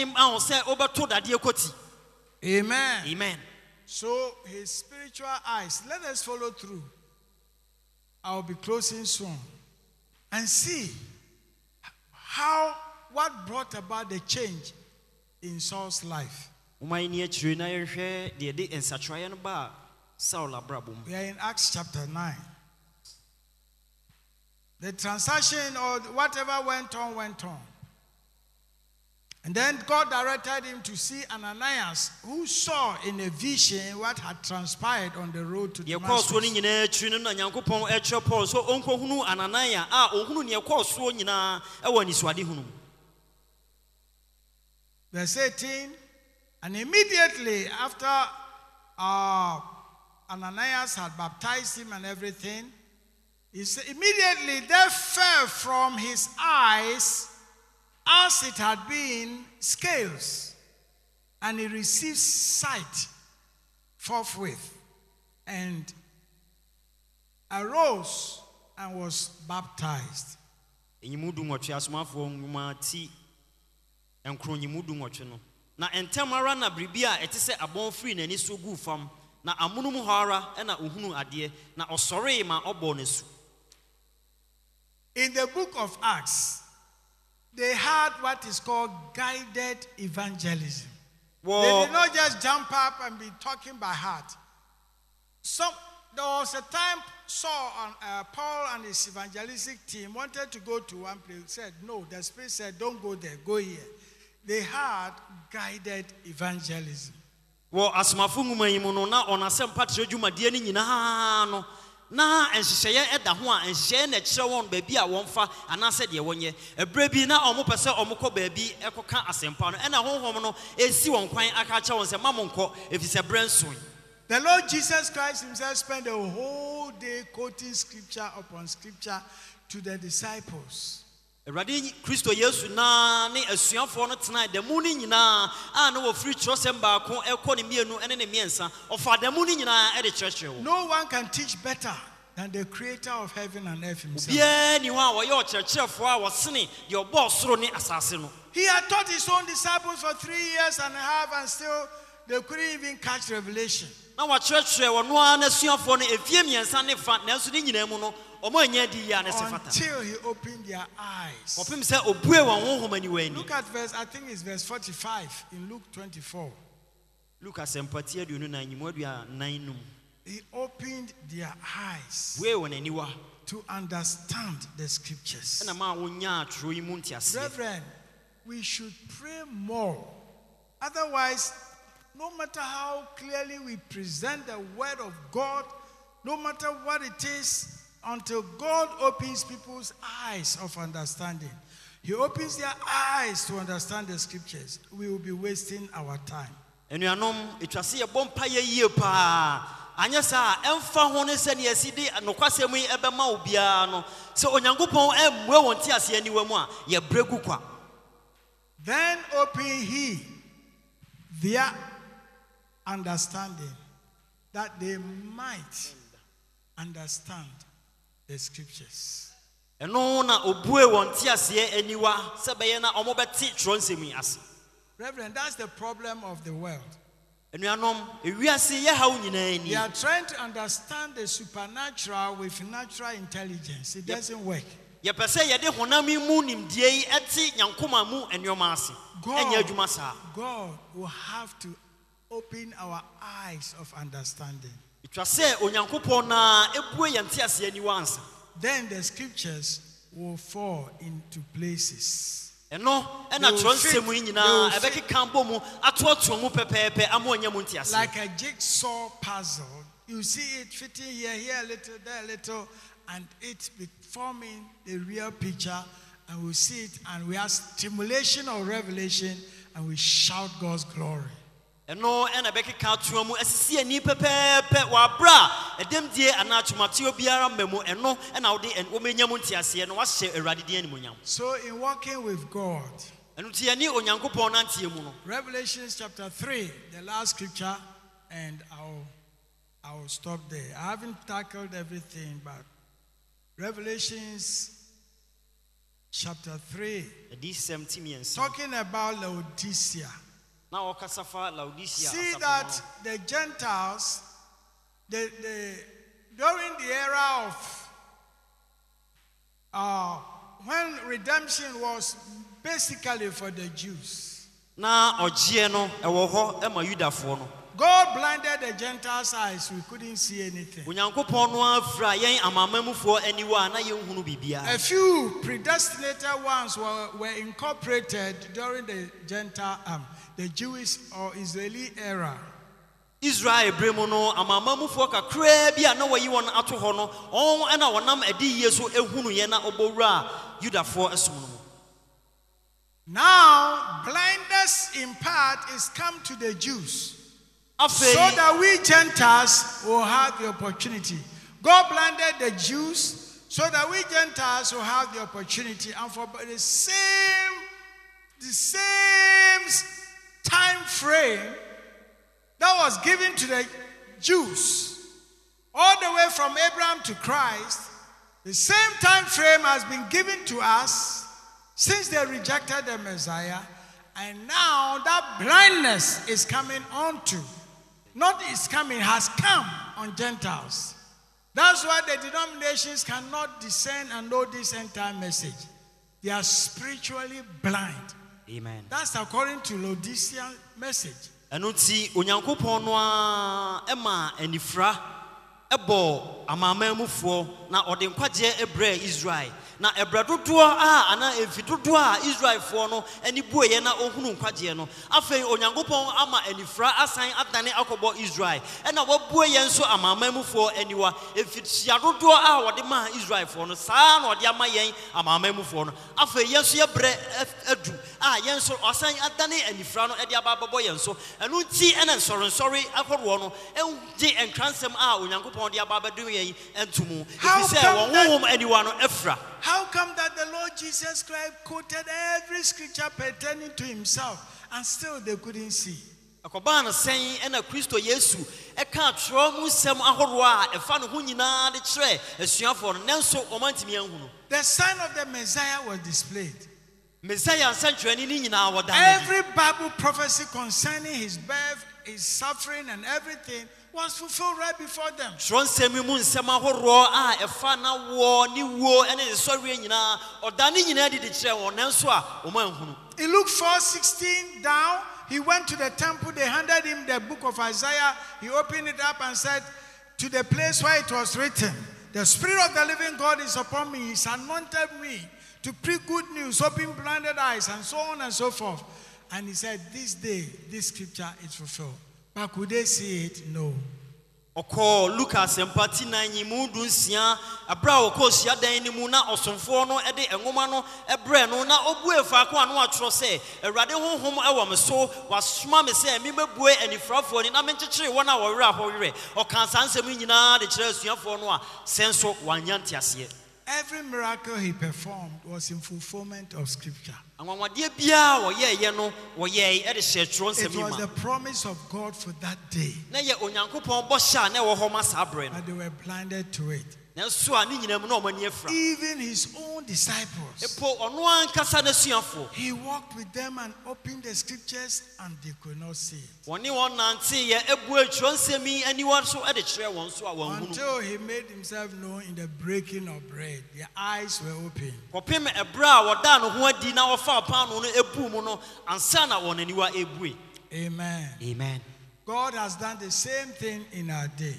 Amen. Amen. So his spiritual eyes, let us follow through. I'll be closing soon. And see what brought about the change in Saul's life. We are in Acts chapter 9. The transaction or whatever went on. And then God directed him to see Ananias, who saw in a vision what had transpired on the road to Damascus. Verse 18, and immediately after Ananias had baptized him and everything, he said, immediately there fell from his eyes, as it had been, scales, and he received sight forthwith, and arose and was baptized. Na entamara na bribia etise abon free na ni so gu fam na amunum hara na ohunu ade na osore ma obo nesu. In the book of Acts, they had what is called guided evangelism. Whoa. They did not just jump up and be talking by heart. There was a time Saul and Paul and his evangelistic team wanted to go to one place. Said no. The Spirit said, "Don't go there. Go here." They had guided evangelism. Well, as mafungu mayimono na onasem patre dwuma de ni nyina no na enhyehyeye eda ho a enhyehyeye na kire won ba bi a wonfa anase de wonye ebre bi na omo pese omo kọ ba bi ekoka asempa no ena honhom no esi won kwan aka cha won se mamonko efise branson. The Lord Jesus Christ himself spent a whole day quoting scripture upon scripture to the disciples. Eradi Kristo Yesu na ne asuafo no tena da mu ni nyina a no wo free trosem ba ko ekọ ne mienu ene ne miensa ofa da mu ni nyina e de church. No one can teach better than the creator of heaven and earth himself. Bia ni ho a wo yo churchfo a wo sene de obo soro ne asase no. He had taught his own disciples for 3 years and a half, and still they couldn't even catch revelation. Na wa church wo no a na asuafo no efie miensa ne fa na so ni nyina mu no. Until he opened their eyes. Look at verse, I think it's verse 45 in Luke 24. He opened their eyes to understand the scriptures. Brethren, we should pray more. Otherwise, no matter how clearly we present the word of God, no matter what it is, until God opens people's eyes of understanding, He opens their eyes to understand the scriptures, we will be wasting our time. Then open he their understanding, that they might understand the scriptures. Eno na obue won ti ase aniwa se be ye na omobeti tro nsemi ase. Reverend, that's the problem of the world. They are trying to understand the supernatural with natural intelligence. It doesn't work. God will have to open our eyes of understanding. Then the scriptures will fall into places. Like a jigsaw puzzle, you see it fitting here a little, there a little, and it forming the real picture, and we see it, and we have stimulation or revelation, and we shout God's glory. No, and I beg a cartoon, a sea pepe, wabra, a dem dear, and natumatio biara memo, and no, and out and Omenyamuntia, and was a radidian munyam. So, in walking with God, and Utiani on Yankoponanti, Revelation chapter 3, the last scripture, and I'll stop there. I haven't tackled everything, but Revelations chapter 3, talking about Laodicea. See that the Gentiles, during the era of when redemption was basically for the Jews, God blinded the Gentiles' eyes. We couldn't see anything. A few predestinated ones were incorporated during the Gentile, the Jewish or Israeli era. Israel bremono amamamu foka krebia na wayi won ato ho no on na wonam adi yeso ehunu ye na obowura Judafo esum. Now blindness in part is come to the Jews, so that we Gentiles will have the opportunity. God blinded the Jews so that we Gentiles will have the opportunity, and for the same time frame that was given to the Jews all the way from Abraham to Christ, the same time frame has been given to us since they rejected the Messiah, and now that blindness is coming onto, not is coming, has come on Gentiles. That's why the denominations cannot discern and know this entire message. They are spiritually blind. Amen. That's according to Laodicean message. Anuti onyankopon no ema anifra ebo amamamufo na ode nkwaje ebre Israel na ebradodo ana efidodo Israel fo no ani bueye na ohunu nkwaje no afei onyankopon ama anifra asan adane akobo Israel na wabueye nso amamamufo aniwa efitiadodo wode ma Israel fo no saa na ode ama yen amamamufo no afei yenso yebre adu yenso asan adane anifra no ede abababo yenso anu ti ena sorry akodo no enji enkransem onyankopon de ababadu yen entumu efise won anyone no efra. How come that the Lord Jesus Christ quoted every scripture pertaining to himself and still they couldn't see? Akobana saying ena Kristo Yesu eka tro mu sem ahoro efa no ho nyina de kire asuafo no nenso omantimi anhunu. The sign of the Messiah was displayed. Messiah sanctuary ni nyina wodan. Every Bible prophecy concerning his birth, his suffering and everything was fulfilled right before them. In Luke 4:16 down, he went to the temple, they handed him the book of Isaiah, he opened it up and said, to the place where it was written, the Spirit of the living God is upon me, he's anointed me to preach good news, open blinded eyes, and so on and so forth. And he said, this day, this scripture is fulfilled. But could they see it? No. Oko Lucas empati na nyimu dunsia abra oko sia dan ni mu na osomfo no ede enwoma no ebre no na obuefa ko anu atro se awrade honhom ewo me so wasoma me se mi mebue anifrafo ni na menkyekere wona wowere ahowere oka sansem nyina de kire asuafo no a senso wanyantiase. every miracle he performed was in fulfillment of scripture. It was the promise of God for that day. But they were blinded to it. Even his own disciples, he walked with them and opened the scriptures and they could not see it. Until he made himself known in the breaking of bread, their eyes were open. Amen. Amen. God has done the same thing in our day.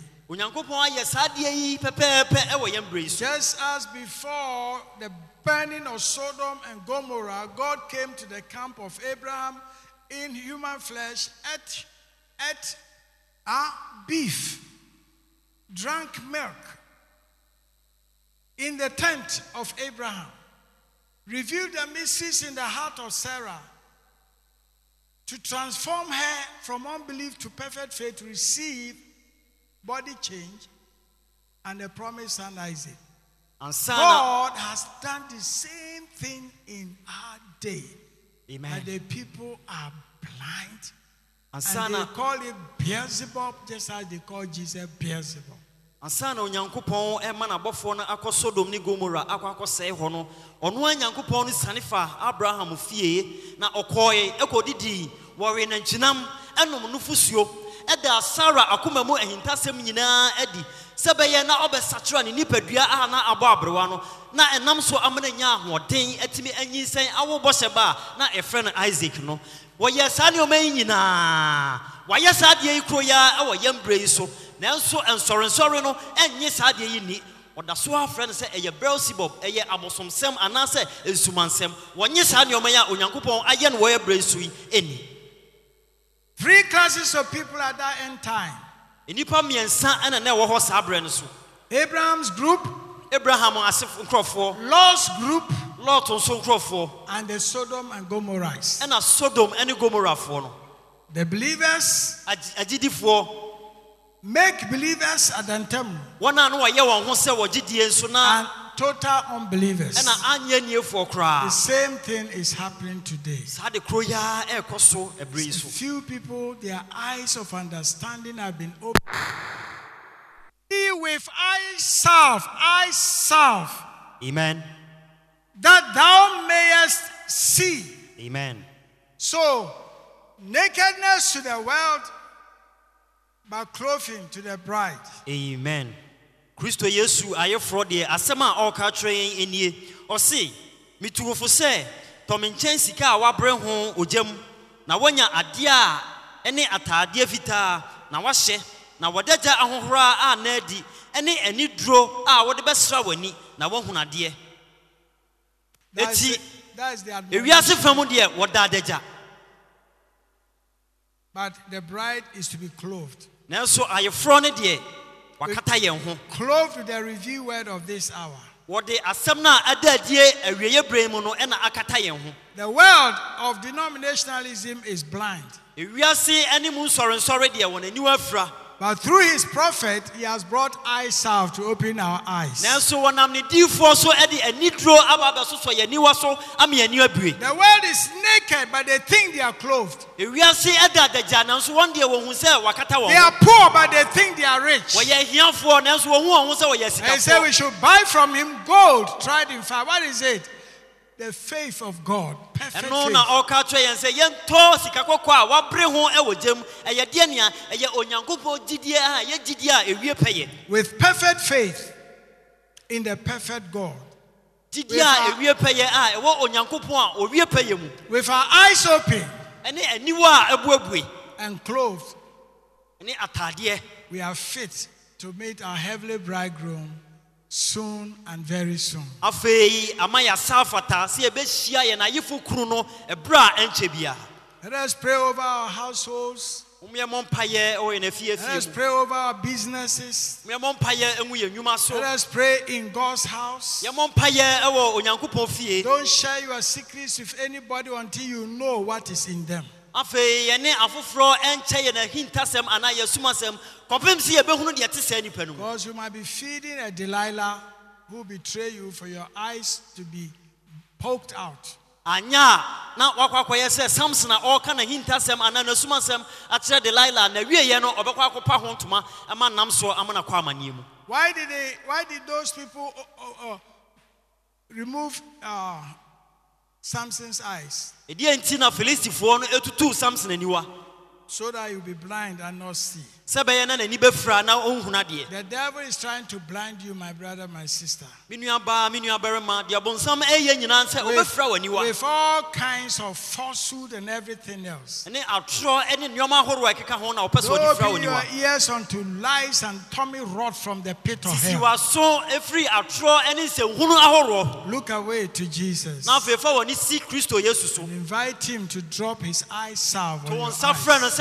Just as before the burning of Sodom and Gomorrah, God came to the camp of Abraham in human flesh, ate beef, drank milk in the tent of Abraham, revealed the mysteries in the heart of Sarah to transform her from unbelief to perfect faith to receive body change and the promised son Isaac. God has done the same thing in our day. Amen. And the people are blind. And they call it Beelzebub, just as they call Jesus Beelzebub. Ansana onyankopon na abofo no akọ Sodom ni Gomorrah akọ sey ho no ono anyankopon ni sanifa Abraham fie na okoye ekodidi wore na nkinam enom no fusuo eda Sarah akoma mu ahintasem nyina edi sebeye na obesachura ni nipadua na abo abrewa no na enam so amana nya ahoden atimi anyinsen awo bosheba na efre no Isaac no woye sane o man nyina woye sade ikro ya awoyem brei so nanso ensore no enye sade yi ni oda so afre se eye Beelzebub eye abosomsem anase ensumansem wonye sane o man ya onyankopon aye no woye brei so yi eni. Three classes of people at that end time. Abraham's group, Lot's group, and the Sodom and Gomorrhites. The believers, make believers at Anthem, and total unbelievers. The same thing is happening today. Few people, their eyes of understanding have been opened. With eye salve, Amen. that thou mayest see. Amen. So, nakedness to the world, but clothing to the bride. Amen. Christo Yesu ayefro de asema oka twen enie o se mituwofo se to menchen sika a wabre ho ogyam na wonya ade a ene atade fita na wahye na wodagya ahohora a na adi ene aniduro a wode besra wani na wohunu ade eti that is the ewiase famu de wodadagya. But the bride is to be clothed. Nanso ayefro ne de clothed with the review word of this hour. The world of denominationalism is blind. But through his prophet, he has brought eye salve to open our eyes. The world is naked, but they think they are clothed. They are poor, but they think they are rich. They say we should buy from him gold tried in fire. What is it? The faith of God. Perfect faith. With perfect faith in the perfect God. With our eyes open and clothed, we are fit to meet our heavenly bridegroom soon and very soon. Let us pray over our households. Let us pray over our businesses. Let us pray in God's house. Don't share your secrets with anybody until you know what is in them. Because you might be feeding a Delilah who betray you for your eyes to be poked out. Anya na wakwakoye se Samson na all kana hintasem ana na sumasem akyere Delilah na wieye no obekwa akopa ho ntoma ama nam so amana kwa amanie mu. Why did those people remove Samson's eyes? Edi enti na Filistifo no etutu Samson aniwa. So that you'll be blind and not see. The devil is trying to blind you, my brother, my sister. With all kinds of falsehood and everything else. Don't open your ears unto lies and tummy rot from the pit of hell. Look away to Jesus. And invite him to drop his eye salve on your eyes.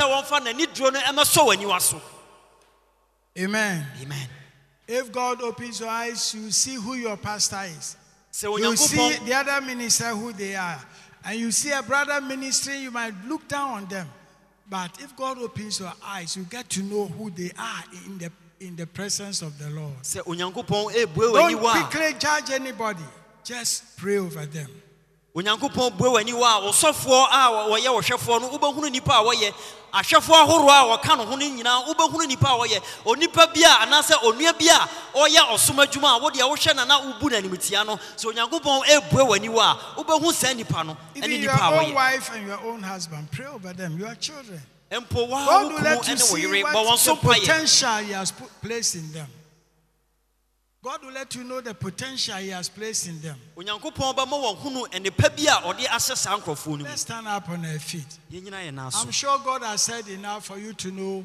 Amen. Amen. If God opens your eyes, you see who your pastor is. You see the other minister who they are. And you see a brother ministering, you might look down on them. But if God opens your eyes, you get to know who they are in the presence of the Lord. Don't quickly judge anybody. Just pray over them. Onyankopon bue wani wa osofo a woye wohwefo no ubehunu nipa a woye ahwefo ahoro a woka no ho nyina ubehunu nipa a woye onipa bia anase onua bia oye osomadwuma a wode a wohwe na ubu na nimtia no so onyankopon ebue wani wa ubehu sa nipa no ene nipa a woye. Your own wife and your own husband, pray over them, your children. Empo wa God will let you see what the potential he has placed in them. God will let you know the potential he has placed in them. Let's stand up on our feet. I'm sure God has said enough for you to know.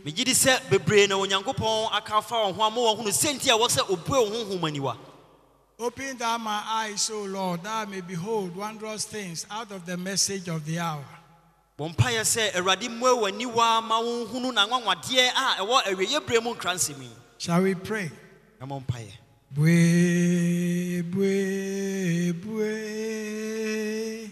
Open thou my eyes, O Lord, that I may behold wondrous things out of the message of the hour. Shall we pray? Bwe, bwe, bwe,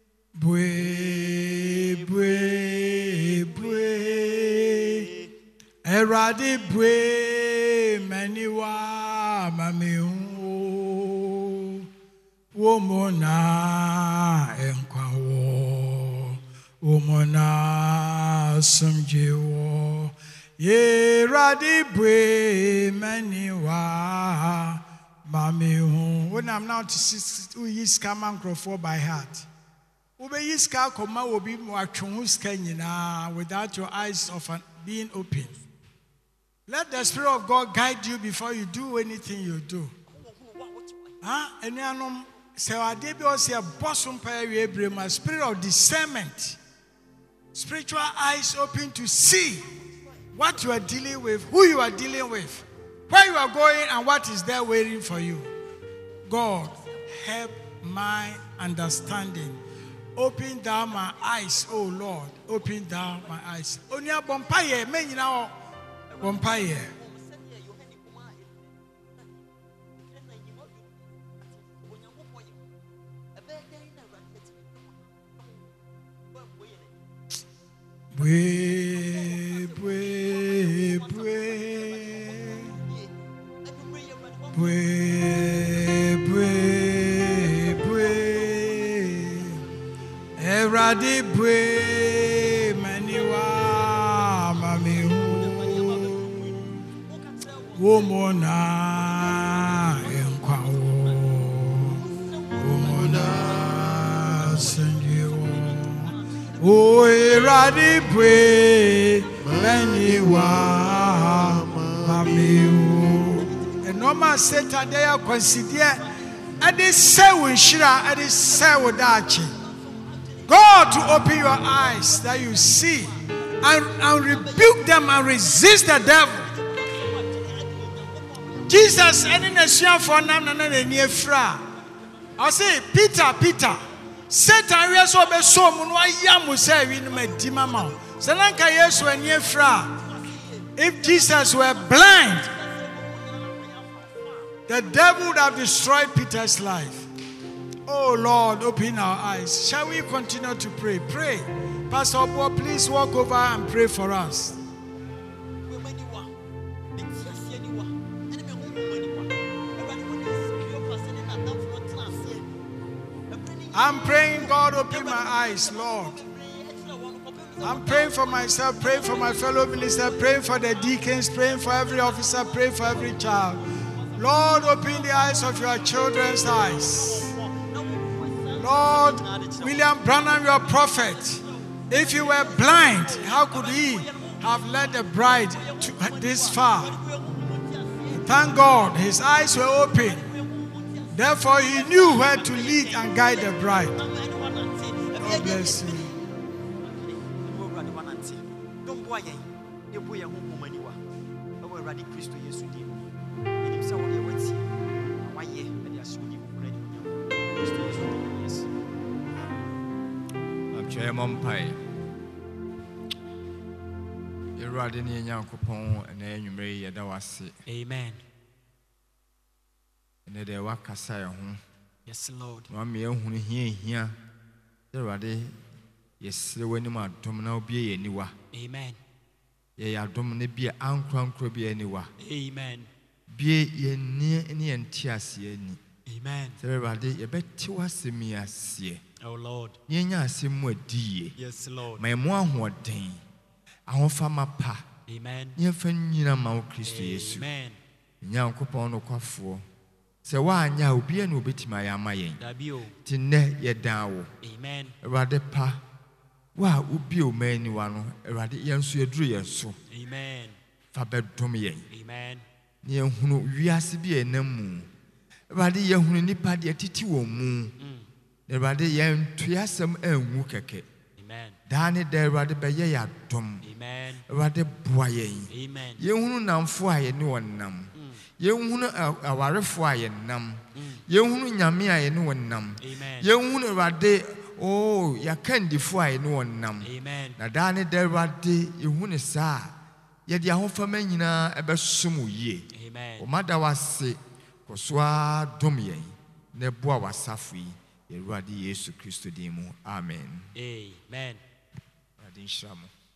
bwe, bwe, bwe, eradi bwe, maniwa mamihu, womona enkwawo, womona sumjewo. Ye radibwe maniwa mamihu. When I'm now to see yiska mankrofo by heart. Ube yiska koma obi mwachunguska nyina without your eyes being open. Let the Spirit of God guide you before you do anything you do. And you say adebi o say bosom pa we ebrema spirit of discernment. Spiritual eyes open to see what you are dealing with, who you are dealing with, where you are going, and what is there waiting for you. God, help my understanding. Open down my eyes, oh Lord. Open down my eyes. Onya bompaye, men now bompaye. Bwe, bwe, bwe, bwe, bwe, bwe, eradi bwe, maniwa mamihu, womona enkwawo, womona senjewo. O eradibwe maniwa mamiu. And no man said today I consider and they say we shira and they say wadachi. God to open your eyes that you see and rebuke them and resist the devil. Jesus any nation for nam na near fra. I say Peter. Satan we so be so mu no ayam say we no medima ma. Sananka Yesu anie fra. If Jesus were blind, the devil would have destroyed Peter's life. Oh Lord, open our eyes. Shall we continue to pray? Pray. Pastor Bob, please walk over and pray for us. I'm praying, God, open my eyes, Lord. I'm praying for myself, praying for my fellow minister, praying for the deacons, praying for every officer, praying for every child. Lord, open the eyes of your children's eyes. Lord, William Branham, your prophet, if he were blind, how could he have led the bride to this far? Thank God, his eyes were open. Therefore, he knew where to lead and guide the bride. God bless you. Mampai. Eradini Yankupon and Enumerate Yadawasi. Amen. And the Wakasaya. Yes, Lord. Mammy, who here. The Radi, yes, the Wenima Domino be anywhere. Amen. Ye are Domini be uncrown be anywhere. Amen. Be ye near any and tears ye. Amen. The Radi, you bet to us me as ye. Oh Lord. Yenya simwe die. Yes, Lord. My mo ahoden. Ahofa mapa. Amen. Yemfa nyina ma wo Kristo Yesu. Amen. Nyankopɔn no kwafo. Sɛ waanya obi na obetima ya ma yen. Dabio. Tinne ye dan wo. Amen. Awurade pa. Wa obi o mani wa no. Awurade yenso yeduru yenso. Amen. Fa bedom yen. Amen. Ne yehunu wiase bi enamu. Awurade yehunu nipa de titi wo mu. Awurade yen tuasem anwu keke. Amen. Dane de awurade beye ya dom. Amen. Awurade boa yen. Amen. Yehunu namfo aye ne wonnam. Yehunu awarefo aye nam. Yehunu nyame aye ne wonnam. Amen. Yehunu awurade yakandifo aye ne wonnam. Amen. Na dane de awurade yehunu saa ye de ahofama nyina ebesum yie. Amen. O madawase kosoa dom yen ne boa wasafo yi. Awurade Yesu Kristo din mu. Amen. Amen. Awurade nhyira mo.